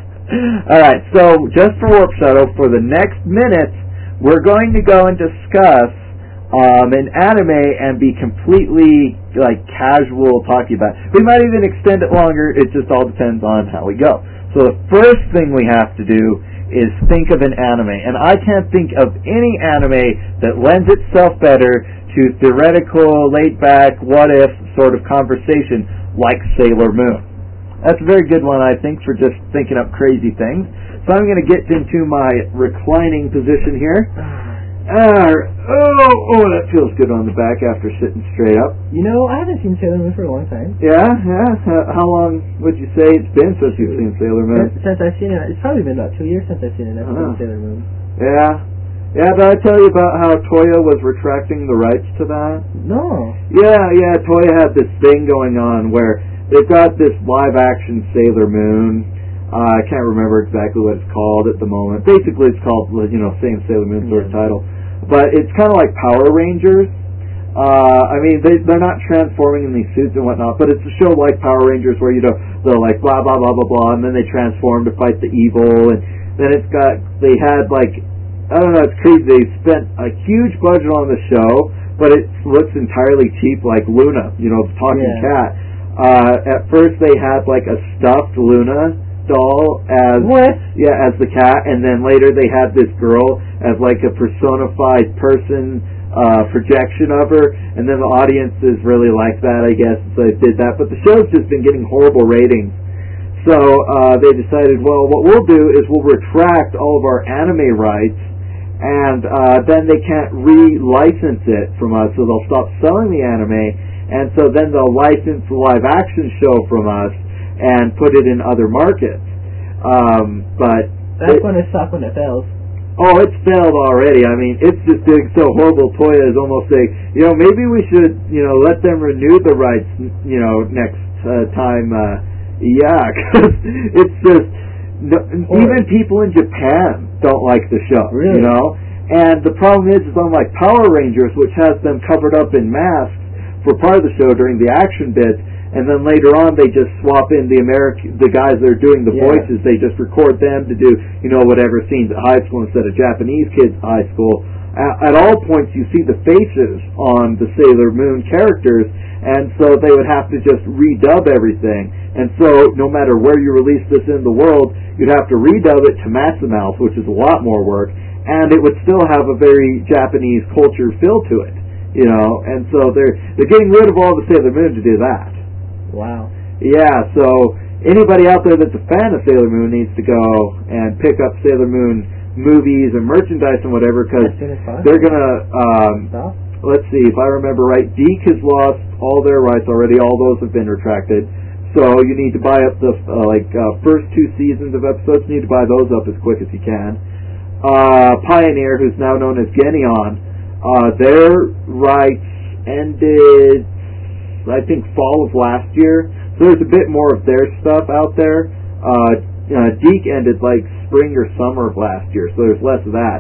alright, so just for Warp Shuttle, for the next minute, we're going to go and discuss Um, an anime and be completely like casual talking about it. We might even extend it longer. It just all depends on how we go. So the first thing we have to do is think of an anime, and I can't think of any anime that lends itself better to theoretical, laid-back, what-if sort of conversation like Sailor Moon. That's a very good one, I think, for just thinking up crazy things. So I'm going to get into my reclining position here. Uh, oh, oh, that feels good on the back after sitting straight up. You know, I haven't seen Sailor Moon for a long time. Yeah, yeah. Uh, how long would you say it's been since you've seen Sailor Moon? Since, since I've seen it, it's probably been about two years since I've seen an episode Oh. of Sailor Moon. Yeah. Yeah, did I tell you about how Toya was retracting the rights to that? No. Yeah, yeah, Toya had this thing going on where they've got this live-action Sailor Moon. Uh, I can't remember exactly what it's called at the moment. Basically, it's called, you know, same Sailor Moon sort of Yeah. title. But it's kind of like Power Rangers. Uh, I mean, they, they're not transforming in these suits and whatnot, but it's a show like Power Rangers where, you know, they're like blah, blah, blah, blah, blah, and then they transform to fight the evil, and then it's got, they had like, I don't know, it's crazy. They spent a huge budget on the show, but it looks entirely cheap, like Luna, you know, the talking Yeah. cat. Uh, at first they had like a stuffed Luna doll as What? yeah as the cat, and then later they had this girl as like a personified person uh, projection of her, and then the audiences really liked that, I guess, so they did that. But the show's just been getting horrible ratings. So uh, they decided, well, what we'll do is we'll retract all of our anime rights, and uh, then they can't re-license it from us, so they'll stop selling the anime, and so then they'll license the live-action show from us and put it in other markets. Um, but That's it, going to suck when it fails. Oh, it's failed already. I memean, it's just doing so horrible. Toya is almost saying, you know, maybe we should, you know, let them renew the rights, you know, next uh, time. Uh, yeah, because it's just, no, even people in Japan don't like the show, really? you know? And the problem is, is unlike Power Rangers, which has them covered up in masks for part of the show during the action bits, and then later on they just swap in the American, the guys that are doing the yeah. voices, they just record them to do, you know, whatever scenes at high school instead of Japanese kids at high school. At, at all points you see the faces on the Sailor Moon characters, and so they would have to just redub everything. And so no matter where you release this in the world, you'd have to redub it to Matsumouse, which is a lot more work, and it would still have a very Japanese culture feel to it, you know, and so they're, they're getting rid of all the Sailor Moon to do that. Wow. Yeah, so anybody out there that's a fan of Sailor Moon needs to go and pick up Sailor Moon movies and merchandise and whatever, because they're going to, um, let's see, if I remember right, Deke has lost all their rights already. All those have been retracted. So you need to buy up the uh, like uh, first two seasons of episodes. You need to buy those up as quick as you can. Uh, Pioneer, who's now known as Geneon, uh, their rights ended, I think, fall of last year. So there's a bit more of their stuff out there. Uh, uh, Deke ended like spring or summer of last year, so there's less of that.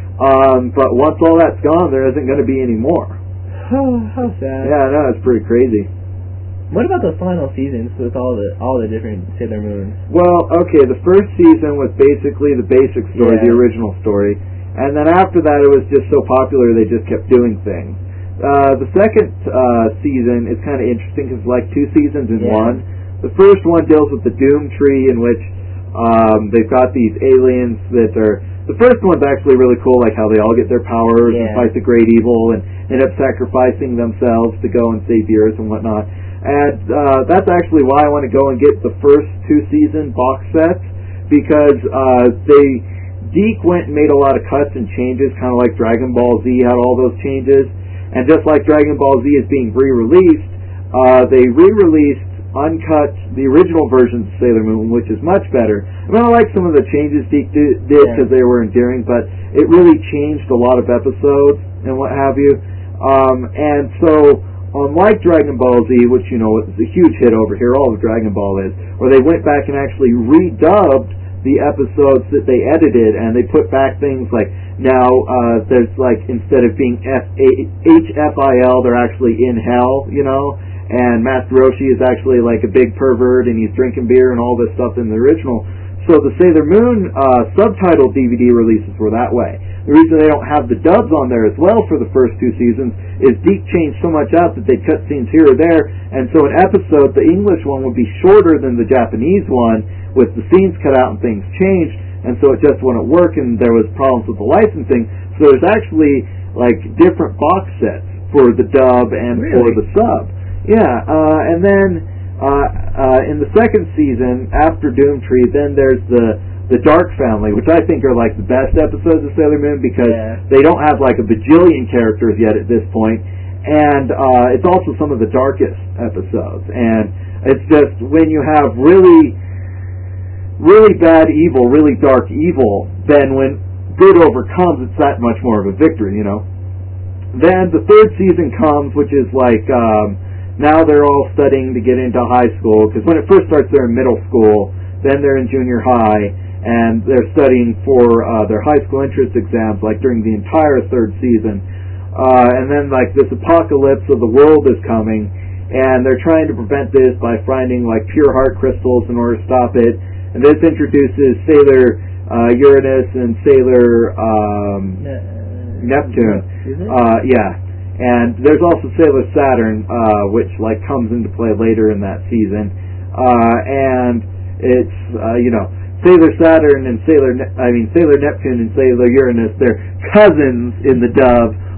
Um, but once all that's gone, there isn't going to be any more. Oh, how sad. Yeah, no, it's pretty crazy. What about the final seasons with all the all the different Sailor Moons? Well, okay, the first season was basically the basic story, yeah. the original story, and then after that it was just so popular they just kept doing things. Uh, the second uh, season is kind of interesting because it's like two seasons in yeah. one. The first one deals with the Doom Tree, in which um, they've got these aliens that are... The first one's actually really cool, like how they all get their powers yeah. and fight the great evil and end up sacrificing themselves to go and save the Earth and whatnot. And uh, that's actually why I want to go and get the first two season box sets, because uh, they Deke went and made a lot of cuts and changes, kind of like Dragon Ball Z had all those changes. And just like Dragon Ball Z is being re-released, uh, they re-released uncut the original versions of Sailor Moon, which is much better. I mean, I like some of the changes Deke did because yeah. they were endearing, but it really changed a lot of episodes and what have you. Um, and so, unlike Dragon Ball Z, which, you know, is a huge hit over here, all of Dragon Ball is, where they went back and actually redubbed the episodes that they edited, and they put back things like, now uh, there's like, instead of being F H F I L, they're actually in hell, you know, and Master Roshi is actually like a big pervert, and he's drinking beer and all this stuff in the original. So the Sailor Moon uh, subtitle D V D releases were that way. The reason they don't have the dubs on there as well for the first two seasons is Deke changed so much out that they cut scenes here or there, and so an episode, the English one, would be shorter than the Japanese one, with the scenes cut out and things changed, and so it just wouldn't work, and there was problems with the licensing. So there's actually like different box sets for the dub and really? for the sub. Yeah, uh, and then uh, uh, in the second season, after Doom Tree, then there's the the Dark Family, which I think are like the best episodes of Sailor Moon, because yeah. they don't have like a bajillion characters yet at this point, and uh, it's also some of the darkest episodes. And it's just when you have really, really bad evil, really dark evil, then when good overcomes, it's that much more of a victory, you know. Then the third season comes, which is like um, now they're all studying to get into high school, because when it first starts they're in middle school, then they're in junior high, and they're studying for uh, their high school entrance exams, like during the entire third season. Uh, and then like this apocalypse of the world is coming, and they're trying to prevent this by finding like pure heart crystals in order to stop it. And this introduces Sailor uh, Uranus and Sailor um, Ne- Neptune. Is it? Uh, yeah. And there's also Sailor Saturn, uh, which like comes into play later in that season. Uh, and it's, uh, you know, Sailor Saturn and Sailor, ne- I mean Sailor Neptune and Sailor Uranus, they're cousins in the dub,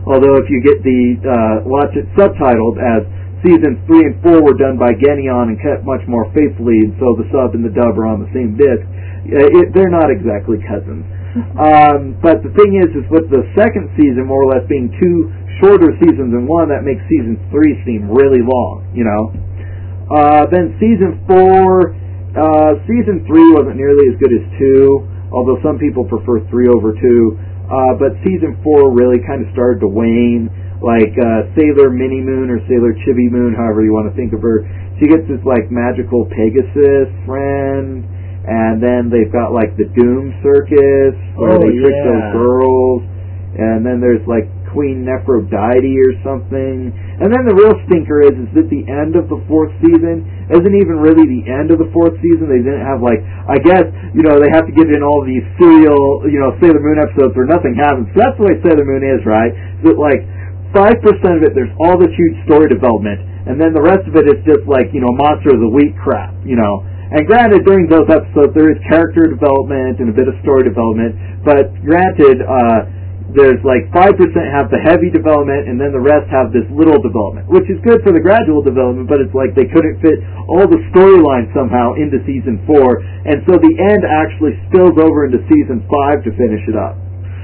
Although if you get the uh, watch it subtitled as seasons three and four were done by Geneon and kept much more faithfully, and so the sub and the dub are on the same disc. It, they're not exactly cousins. Um, but the thing is, is with the second season more or less being two shorter seasons than one, that makes season three seem really long, you know. Uh, then season four, uh, season three wasn't nearly as good as two, although some people prefer three over two. Uh, but season four really kind of started to wane, like uh, Sailor Mini Moon or Sailor Chibi Moon, however you want to think of her. She gets this like magical Pegasus friend. And then they've got like the Doom Circus, where Oh, they trick yeah. those girls. And then there's like Queen Nephrodite or something. And then the real stinker is, is that the end of the fourth season isn't even really the end of the fourth season. They didn't have like, I guess, you know, they have to get in all these serial, you know, Sailor Moon episodes where nothing happens. So that's the way Sailor Moon is, right? That like five percent of it, there's all this huge story development. And then the rest of it is just like, you know, Monster of the Week crap, you know. And granted, during those episodes, there is character development and a bit of story development, but granted, uh, there's like five percent have the heavy development, and then the rest have this little development, which is good for the gradual development, but it's like they couldn't fit all the storylines somehow into season four, and so the end actually spills over into season five to finish it up.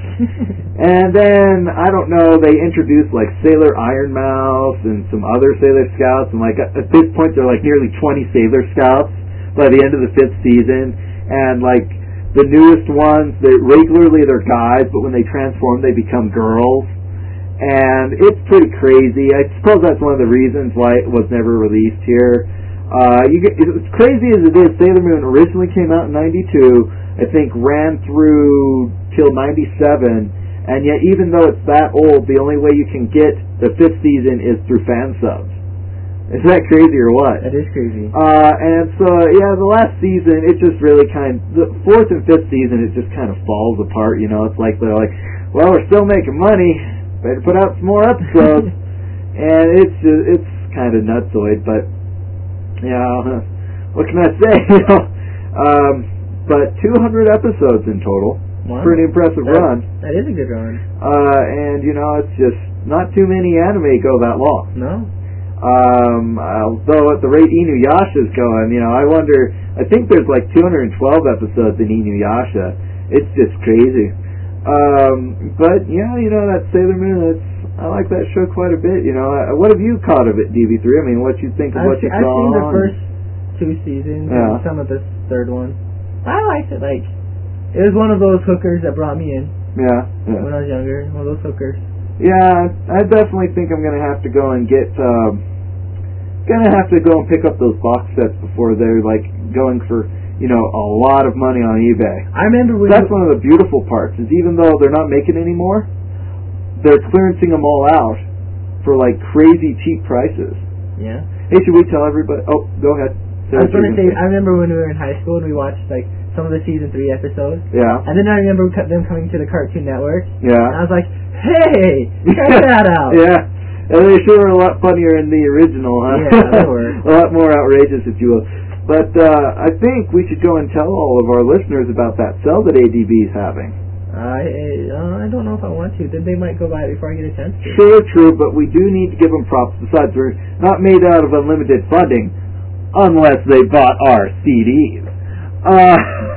And then, I don't know, they introduced like Sailor Ironmouse and some other Sailor Scouts, and like at this point, there are like nearly twenty Sailor Scouts by the end of the fifth season, and like the newest ones, they regularly they're guys, but when they transform they become girls, and it's pretty crazy. I suppose that's one of the reasons why it was never released here. Uh, you get, as crazy as it is, Sailor Moon originally came out in ninety-two, I think ran through till ninety-seven, and yet even though it's that old, the only way you can get the fifth season is through fan subs. Is that crazy or what? That is crazy. Uh, and so, yeah, the last season, it just really kind of, the fourth and fifth season, it just kind of falls apart, you know. It's like, they're like, well, we're still making money, better put out some more episodes. And it's just, it's kind of nutsoid, but, yeah, what can I say, you know? Um, but two hundred episodes in total. Wow. Pretty impressive that, run. That is a good run. Uh, and, you know, it's just, not too many anime go that long. No? Um, although at the rate Inuyasha's going, you know, I wonder, I think there's like two hundred twelve episodes in Inuyasha. It's just crazy. Um, but yeah, you know, that Sailor Moon, it's, I like that show quite a bit, you know. Uh, what have you caught of it, D B three? I mean, what you think of I've, what you I've saw? seen the first two seasons Yeah. and some of the third one. I liked it, like, it was one of those hookers that brought me in Yeah, yeah. when I was younger, one of those hookers. Yeah, I definitely think I'm gonna have to go and get, um, gonna have to go and pick up those box sets before they're like going for, you know, a lot of money on eBay. I remember when That's you, one of the beautiful parts, is even though they're not making anymore, they're clearancing them all out for like crazy cheap prices. yeah. Hey, should we tell everybody? Oh, go ahead. Say I was what you going to were say, gonna I remember when we were in high school and we watched like some of the season three episodes, Yeah, and then I remember co- them coming to the Cartoon Network, and I yeah. was like, hey, check that out. Yeah. And they sure were a lot funnier in the original, huh? Yeah, they were. A lot more outrageous, if you will. But uh, I think we should go and tell all of our listeners about that sale that A D B is having. I uh, I don't know if I want to. Then they might go by it before I get a chance to. Sure, true, but we do need to give them props. Besides, we're not made out of unlimited funding, unless they bought our C Ds. Uh,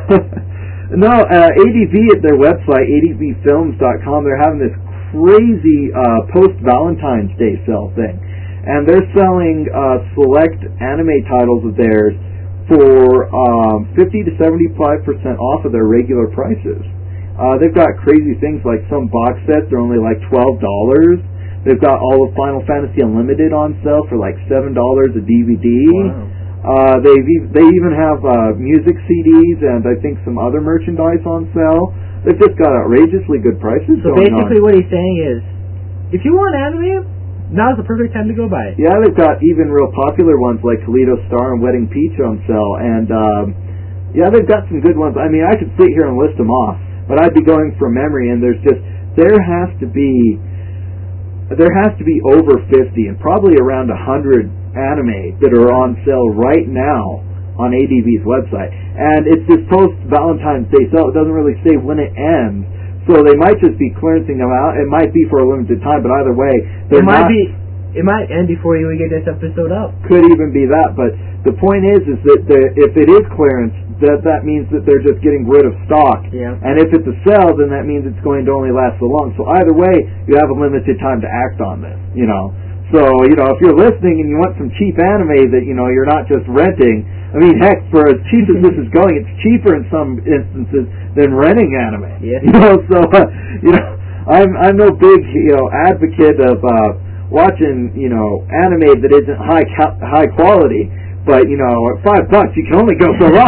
no, uh, A D B at their website, A D B films dot com, they're having this crazy uh, post-Valentine's Day sale thing. And they're selling uh, select anime titles of theirs for um, fifty to seventy-five percent off of their regular prices. Uh, they've got crazy things like some box sets are only like twelve dollars. They've got all of Final Fantasy Unlimited on sale for like seven dollars a D V D. Wow. Uh, they they even have uh, music C Ds and I think some other merchandise on sale. They've just got outrageously good prices So going basically on. what he's saying is, if you want anime, now's the perfect time to go buy it. Yeah, they've got even real popular ones like Toledo Star and Wedding Peach on sale, and um, yeah, they've got some good ones. I mean, I could sit here and list them off, but I'd be going from memory, and there's just, there has to be, there has to be over fifty, and probably around one hundred anime that are on sale right now on A D B's website. And it's this post-Valentine's Day sale. It doesn't really say when it ends. So they might just be clearancing them out. It might be for a limited time, but either way, they're It might not, be. It might end before you get this episode up. could even be that. But the point is, is that the, if it is clearance, that that means that they're just getting rid of stock. Yeah. And if it's a sell, then that means it's going to only last so long. So either way, you have a limited time to act on this. You know. So you know, if you're listening and you want some cheap anime that you know you're not just renting. I mean, heck, for as cheap as this is going, it's cheaper in some instances than renting anime. Yeah. You know. So uh, you know, I'm I'm no big you know advocate of. Uh, watching, you know, anime that isn't high ca- high quality, but, you know, at five bucks, you can only go so long.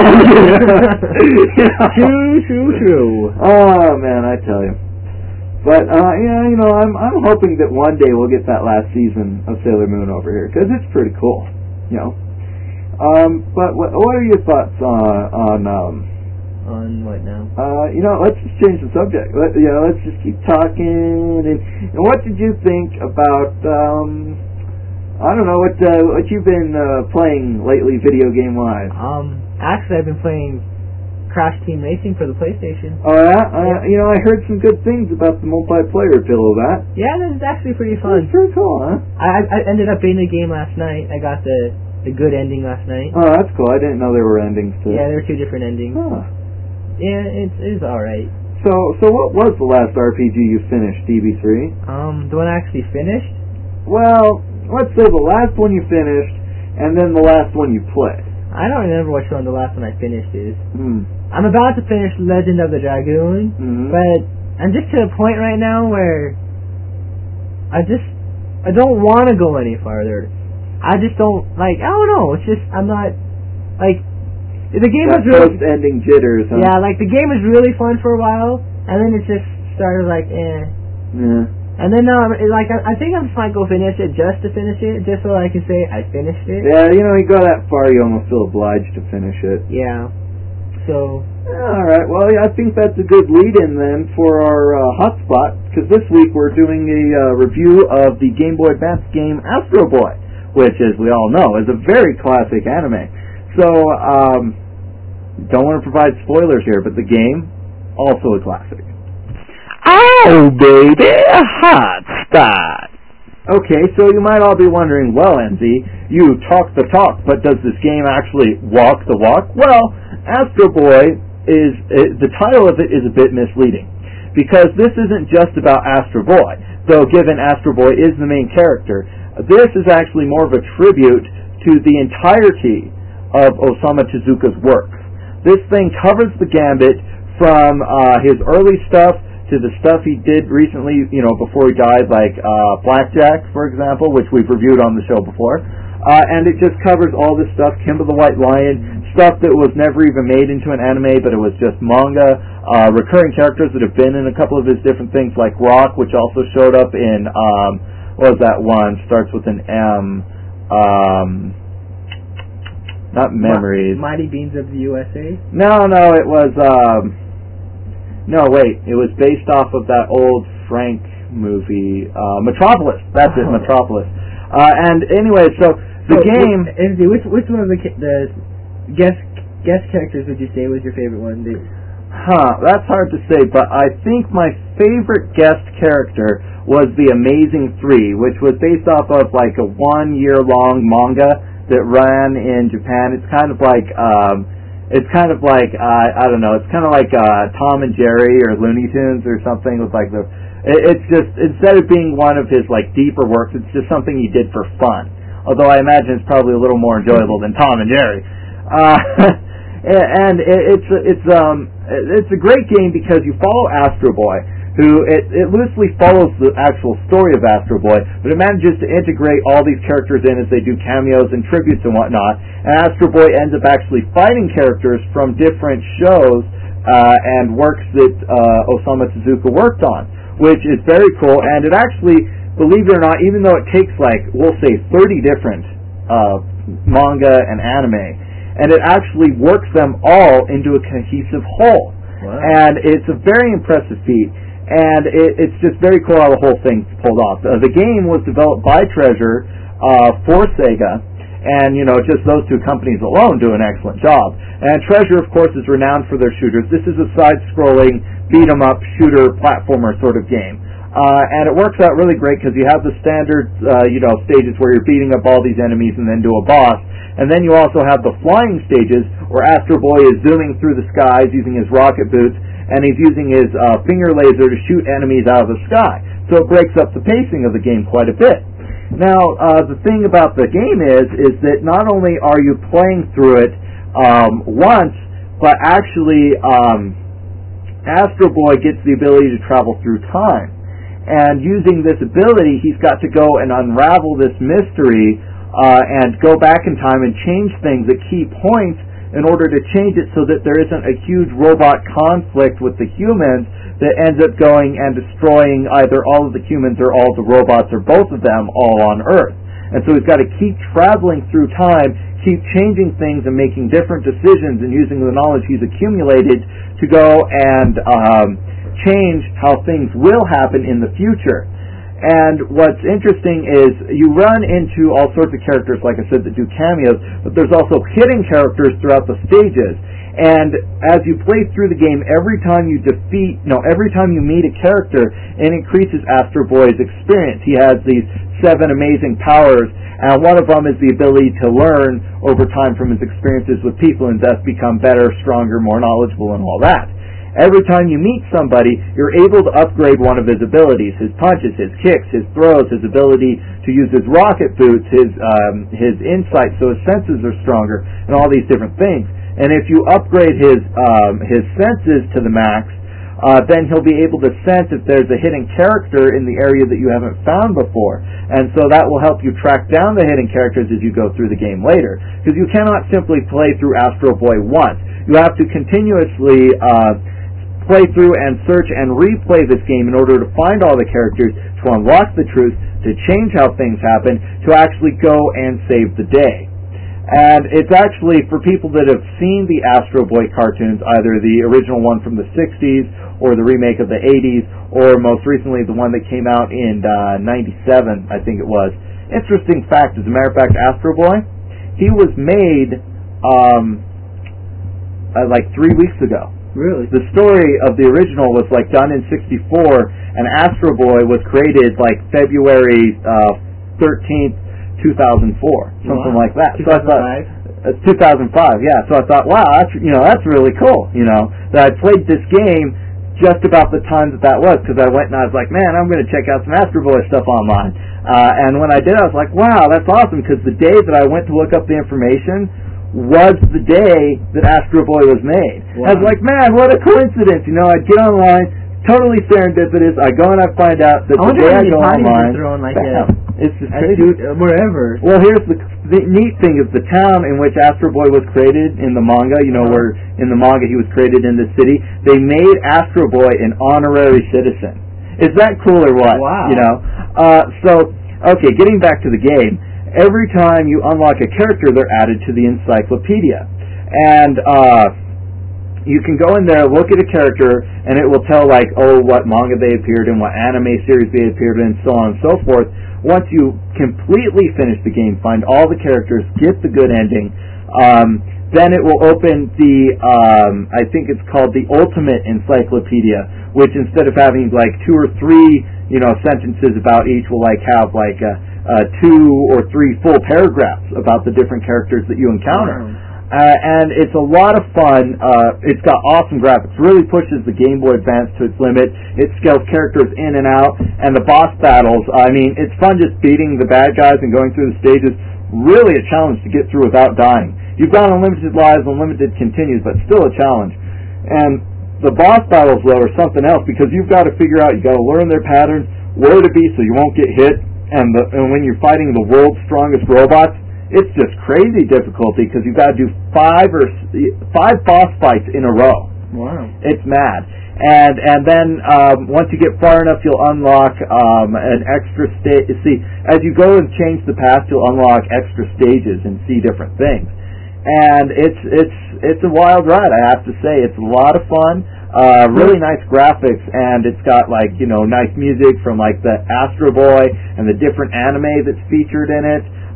You know? True, true, true. Oh, man, I tell you. But, uh, yeah, you know, I'm I'm hoping that one day we'll get that last season of Sailor Moon over here, because it's pretty cool, you know. Um, but what, what are your thoughts on, on um, On what now? Uh, you know, let's just change the subject. Let, you know, let's just keep talking. And, and what did you think about? Um, I don't know what uh, what you've been uh, playing lately, video game wise. Um, actually, I've been playing Crash Team Racing for the PlayStation. Oh yeah, uh, you know, I heard some good things about the multiplayer appeal of that. Yeah, that's actually pretty It's fun. pretty cool, huh? I I ended up beating the game last night. I got the the good ending last night. Oh, that's cool. I didn't know there were endings to Yeah, it. there were two different endings. Huh. Yeah, it's it's all right. So, so what was the last R P G you finished, D B three? Um, the one I actually finished. Well, let's say the last one you finished, and then the last one you played. I don't remember which one the last one I finished is. Hmm. I'm about to finish Legend of the Dragoon, Mm-hmm. but I'm just to the point right now where I just I don't want to go any farther. I just don't like. I don't know. It's just I'm not like the game That was really post-ending jitters, huh? yeah. Like the game was really fun for a while, and then it just started like eh. Yeah. And then now, I'm- like I, I think I just might go finish it just to finish it, just so I can say I finished it. Yeah, you know, you go that far, you almost feel obliged to finish it. Yeah. So All right, well, yeah, I think that's a good lead-in then for our uh, hotspot, because this week we're doing a uh, review of the Game Boy Advance game Astro Boy, which, as we all know, is a very classic anime. So, um, don't want to provide spoilers here, but the game, also a classic. Oh, baby, a hotspot. Okay, so you might all be wondering, well, N Z, you talk the talk, but does this game actually walk the walk? Well, Astro Boy is, uh, the title of it is a bit misleading, because this isn't just about Astro Boy, though given Astro Boy is the main character, this is actually more of a tribute to the entirety of Osamu Tezuka's works. This thing covers the gambit from uh, his early stuff to the stuff he did recently, you know, before he died, like uh, Blackjack, for example, which we've reviewed on the show before. Uh, and it just covers all this stuff, Kimba the White Lion, stuff that was never even made into an anime, but it was just manga, uh, recurring characters that have been in a couple of his different things, like Rock, which also showed up in, um, what was that one? Starts with an M. Um, not Memories. Mighty Beans of the U S A. No, no, it was, um, no, wait, it was based off of that old Frank movie, uh, Metropolis. That's it, Oh. Metropolis. Uh, and anyway, so the So, game. Which, which which one of the ca- the guest guest characters would you say was your favorite one? The, Huh, that's hard to say, but I think my favorite guest character was the Amazing Three, which was based off of like a one-year-long manga that ran in Japan. It's kind of like, um, it's kind of like, uh, I don't know, it's kind of like uh, Tom and Jerry or Looney Tunes or something. With like the, it, it's just, instead of being one of his like deeper works, it's just something he did for fun. Although I imagine it's probably a little more enjoyable than Tom and Jerry. Uh, and it, it's it's um it's a great game because you follow Astro Boy, who it, it loosely follows the actual story of Astro Boy, but it manages to integrate all these characters in as they do cameos and tributes and whatnot. And Astro Boy ends up actually fighting characters from different shows uh, and works that uh, Osamu Tezuka worked on, which is very cool. And it actually, believe it or not, even though it takes like we'll say thirty different uh, manga and anime, and it actually works them all into a cohesive whole. Wow. And it's a very impressive feat, and it, it's just very cool how the whole thing's pulled off. Uh, the game was developed by Treasure uh, for Sega, and, you know, just those two companies alone do an excellent job. And Treasure, of course, is renowned for their shooters. This is a side-scrolling beat-em-up shooter platformer sort of game. Uh, and it works out really great because you have the standard, uh, you know, stages where you're beating up all these enemies and then to a boss. And then you also have the flying stages where Astro Boy is zooming through the skies using his rocket boots, and he's using his uh, finger laser to shoot enemies out of the sky. So it breaks up the pacing of the game quite a bit. Now, uh, the thing about the game is, is that not only are you playing through it um, once, but actually um, Astro Boy gets the ability to travel through time. And using this ability, he's got to go and unravel this mystery uh, and go back in time and change things at key points in order to change it so that there isn't a huge robot conflict with the humans that ends up going and destroying either all of the humans or all of the robots or both of them all on Earth. And so he's got to keep traveling through time, keep changing things and making different decisions and using the knowledge he's accumulated to go and um, change how things will happen in the future. And what's interesting is you run into all sorts of characters, like I said, that do cameos, but there's also hidden characters throughout the stages. And as you play through the game, every time you defeat, no, every time you meet a character, it increases Astro Boy's experience. He has these seven amazing powers, and one of them is the ability to learn over time from his experiences with people and thus become better, stronger, more knowledgeable, and all that. Every time you meet somebody, you're able to upgrade one of his abilities, his punches, his kicks, his throws, his ability to use his rocket boots, his um, his insight so his senses are stronger, and all these different things. And if you upgrade his um, his senses to the max, uh, then he'll be able to sense if there's a hidden character in the area that you haven't found before. And so that will help you track down the hidden characters as you go through the game later. Because you cannot simply play through Astro Boy once. You have to continuously Uh, play through and search and replay this game in order to find all the characters, to unlock the truth, to change how things happen, to actually go and save the day. And it's actually for people that have seen the Astro Boy cartoons, either the original one from the sixties or the remake of the eighties, or most recently the one that came out in uh, ninety-seven, I think it was. Interesting fact, as a matter of fact, Astro Boy, he was made um, uh, like three weeks ago. Really? The story of the original was like done in sixty-four, and Astro Boy was created like February uh, thirteenth, two thousand four, something wow. like that. two thousand five? So I thought, uh, two thousand five, yeah. So I thought, wow, that's, you know, that's really cool. You know, that I played this game just about the time that that was, because I went and I was like, man, I'm going to check out some Astro Boy stuff online. Uh, and when I did, I was like, wow, that's awesome, because the day that I went to look up the information was the day that Astro Boy was made. Wow. I was like, man, what a coincidence. You know, I'd get online, totally serendipitous. I go and I find out that the day I go online, like bam, it's just crazy. Dude, uh, wherever. Well, here's the, the neat thing is the town in which Astro Boy was created in the manga, you know, uh-huh. where in the manga he was created in the city, they made Astro Boy an honorary citizen. Is that cool or what? Wow. You know? Uh, so, okay, getting back to the game, every time you unlock a character, they're added to the encyclopedia. And uh, you can go in there, look at a character, and it will tell, like, oh, what manga they appeared in, what anime series they appeared in, so on and so forth. Once you completely finish the game, find all the characters, get the good ending, um, then it will open the, um, I think it's called the Ultimate Encyclopedia, which instead of having, like, two or three, you know, sentences about each, will, like, have, like, a Uh, two or three full paragraphs about the different characters that you encounter. Wow. Uh, and it's a lot of fun. Uh, it's got awesome graphics. Really pushes the Game Boy Advance to its limit. It scales characters in and out. And the boss battles, I mean, it's fun just beating the bad guys and going through the stages. Really a challenge to get through without dying. You've got unlimited lives, unlimited continues, but still a challenge. And the boss battles, though, are something else because you've got to figure out, you've got to learn their patterns, where to be so you won't get hit. And, the, and when you're fighting the world's strongest robots, it's just crazy difficulty because you've got to do five or five boss fights in a row. Wow! It's mad. And and then um, once you get far enough, you'll unlock um, an extra stage. See, as you go and change the path, you'll unlock extra stages and see different things. And it's it's it's a wild ride, I have to say. It's a lot of fun. Uh, really nice graphics, and it's got, like, you know, nice music from, like, the Astro Boy and the different anime that's featured in it.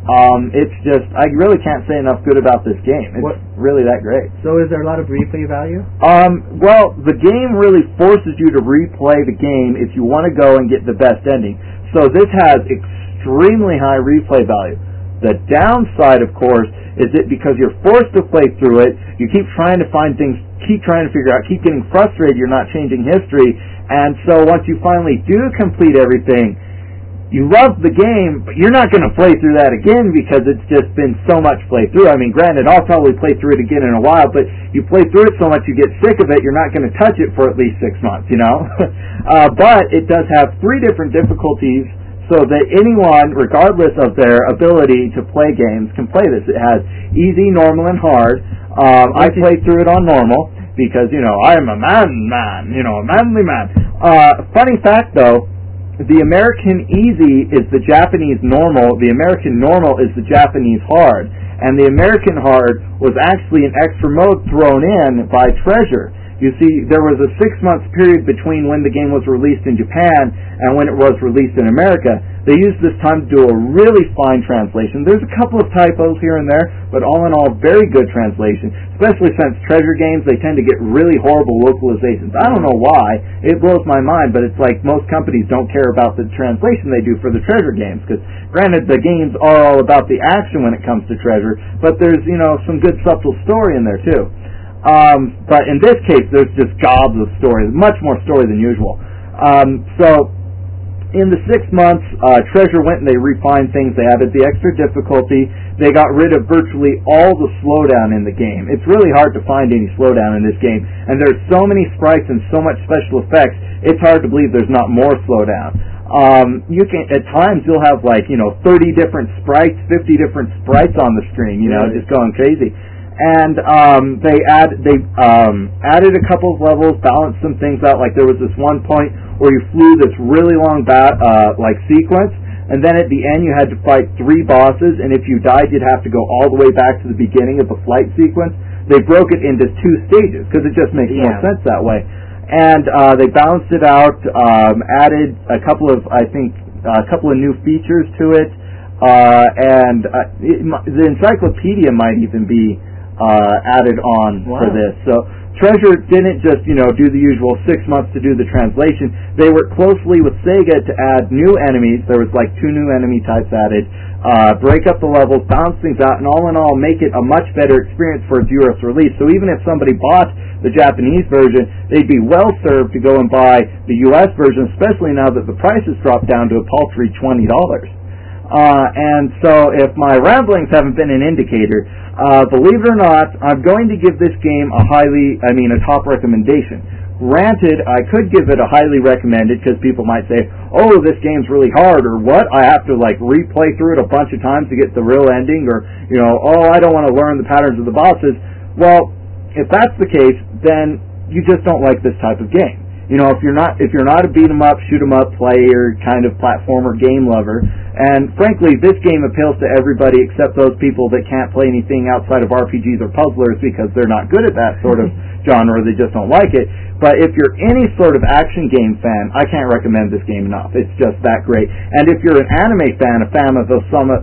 Um, it's just, I really can't say enough good about this game. It's What? really that great. So is there a lot of replay value? Um, well, the game really forces you to replay the game if you want to go and get the best ending. So this has extremely high replay value. The downside, of course, is that because you're forced to play through it, you keep trying to find things, keep trying to figure out, keep getting frustrated, you're not changing history, and so once you finally do complete everything, you love the game, but you're not going to play through that again because it's just been so much play through. I mean, granted, I'll probably play through it again in a while, but you play through it so much you get sick of it, you're not going to touch it for at least six months, you know? uh, but it does have three different difficulties so that anyone, regardless of their ability to play games, can play this. It has easy, normal, and hard. Um, I played through it on normal because, you know, I am a man man, you know, a manly man. Uh, funny fact, though, the American easy is the Japanese normal, the American normal is the Japanese hard, and the American hard was actually an extra mode thrown in by Treasure. You see, there was a six-month period between when the game was released in Japan and when it was released in America. They used this time to do a really fine translation. There's a couple of typos here and there, but all in all, very good translation. Especially since Treasure games, they tend to get really horrible localizations. I don't know why. It blows my mind, but it's like most companies don't care about the translation they do for the Treasure games. Because, granted, the games are all about the action when it comes to Treasure, but there's, you know, some good subtle story in there, too. Um, but in this case, there's just gobs of story, much more story than usual. Um, so, in the six months, uh, Treasure went and they refined things. They added the extra difficulty. They got rid of virtually all the slowdown in the game. It's really hard to find any slowdown in this game. And there's so many sprites and so much special effects, it's hard to believe there's not more slowdown. Um, you can, at times, you'll have like, you know, thirty different sprites, fifty different sprites on the screen, you know, Right. just going crazy. And um, they add they um, added a couple of levels, balanced some things out. Like there was this one point where you flew this really long bat uh, like sequence, and then at the end you had to fight three bosses. And if you died, you'd have to go all the way back to the beginning of the flight sequence. They broke it into two stages because it just makes Yeah. more sense that way. And uh, they balanced it out, um, added a couple of I think a couple of new features to it, uh, and uh, it, the encyclopedia might even be Uh, added on Wow. for this. So Treasure didn't just, you know, do the usual six months to do the translation. They worked closely with Sega to add new enemies. There was like two new enemy types added, uh, break up the levels, balance things out, and all in all make it a much better experience for its U S release. So even if somebody bought the Japanese version, they'd be well served to go and buy the U S version, especially now that the prices dropped down to a paltry twenty dollars. Uh, and so if my ramblings haven't been an indicator, uh, believe it or not, I'm going to give this game a highly, I mean a top recommendation. Granted, I could give it a highly recommended because people might say, oh, this game's really hard, or what, I have to like replay through it a bunch of times to get the real ending, or, you know, oh, I don't want to learn the patterns of the bosses. Well, if that's the case, then you just don't like this type of game. You know, if you're not if you're not a beat 'em up, shoot 'em up player kind of platformer game lover, and frankly, this game appeals to everybody except those people that can't play anything outside of R P Gs or puzzlers because they're not good at that sort of genre, they just don't like it. But if you're any sort of action game fan, I can't recommend this game enough. It's just that great. And if you're an anime fan, a fan of Osamu,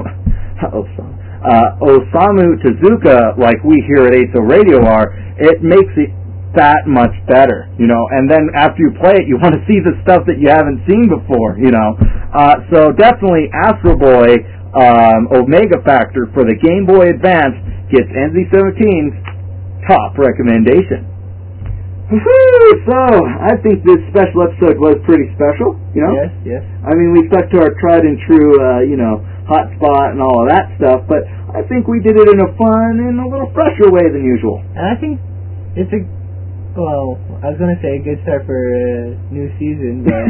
uh, Osamu, uh, Osamu Tezuka, like we here at A S O Radio are, it makes it that much better, you know, and then after you play it, you want to see the stuff that you haven't seen before, you know. Uh, so definitely Astro Boy um, Omega Factor for the Game Boy Advance gets N Z seventeen's top recommendation. Woo-hoo! So, I think this special episode was pretty special, you know. Yes, yes. I mean, we stuck to our tried and true, uh, you know, hotspot and all of that stuff, but I think we did it in a fun and a little fresher way than usual. And I think it's a, well, I was going to say a good start for a new season, but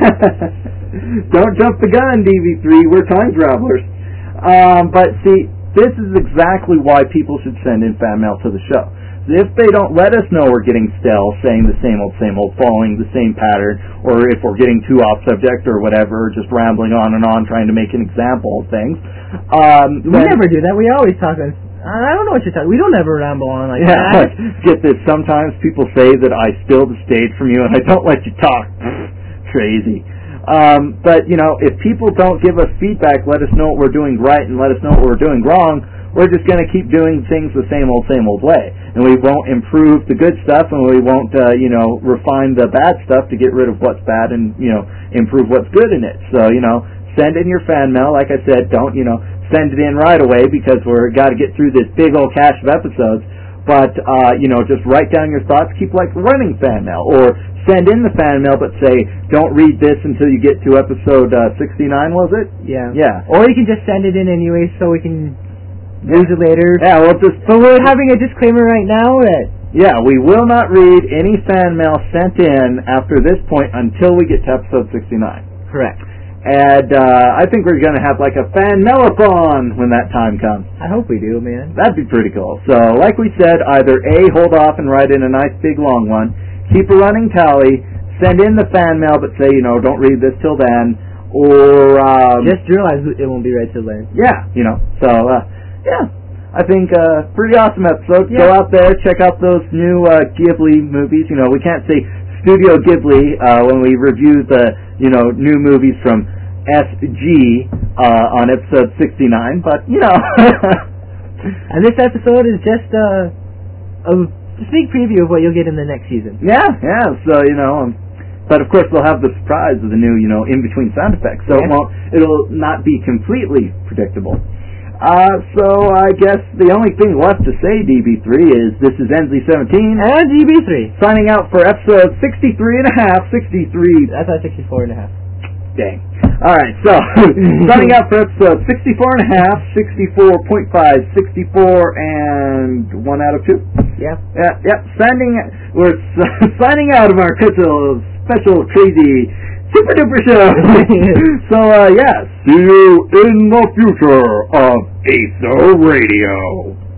don't jump the gun, D V three, we're time travelers. Um, but see, this is exactly why people should send in fan mail to the show. If they don't let us know we're getting stale, saying the same old, same old, following the same pattern, or if we're getting too off subject or whatever, just rambling on and on trying to make an example of things. Um, we never do that. We always talk on, I don't know what you're talking, we don't ever ramble on like yeah, that. Get this, sometimes people say that I steal the stage from you and I don't let you talk. Crazy. Um, but, you know, if people don't give us feedback, let us know what we're doing right and let us know what we're doing wrong, we're just going to keep doing things the same old, same old way. And we won't improve the good stuff, and we won't, uh, you know, refine the bad stuff to get rid of what's bad and, you know, improve what's good in it. So, you know, send in your fan mail. Like I said, don't, you know, send it in right away because we're got to get through this big old cache of episodes. But, uh, you know, just write down your thoughts. Keep, like, running fan mail. Or send in the fan mail, but say, don't read this until you get to episode uh, sixty-nine, was it? Yeah. Yeah. Or you can just send it in anyway so we can use it later. Yeah, well, just... But we're having a disclaimer right now that... Yeah, we will not read any fan mail sent in after this point until we get to episode sixty-nine. Correct. And uh, I think we're going to have like a fan mail-a-thon when that time comes. I hope we do, man. That'd be pretty cool. So, like we said, either A, hold off and write in a nice big long one, keep a running tally, send in the fan mail, but say, you know, don't read this till then, or... Um, Just realize it won't be read till then. Yeah, you know, so, uh, yeah. I think uh, pretty awesome episode. Yeah. Go out there, check out those new uh, Ghibli movies. You know, we can't say Studio Ghibli uh, when we review the, you know, new movies from S G uh, on episode sixty-nine, but, you know. And this episode is just uh, a sneak preview of what you'll get in the next season. Yeah, yeah, so, you know, um, but of course we'll have the surprise of the new, you know, in-between sound effects, so Yeah. it won't, it'll not be completely predictable. Uh, so I guess the only thing left to say, D B three, is this is N Z seventeen. And D B three. Signing out for episode sixty-three and a half, sixty-three. I thought sixty-four and a half. Dang. Alright, so, signing out for episode sixty-four and a half, sixty-four point five, sixty-four and one out of two. Yeah. Yeah, yeah, signing, we're signing out of our special, special crazy super duper show. So, uh, yeah, see you in the future of A S O Radio.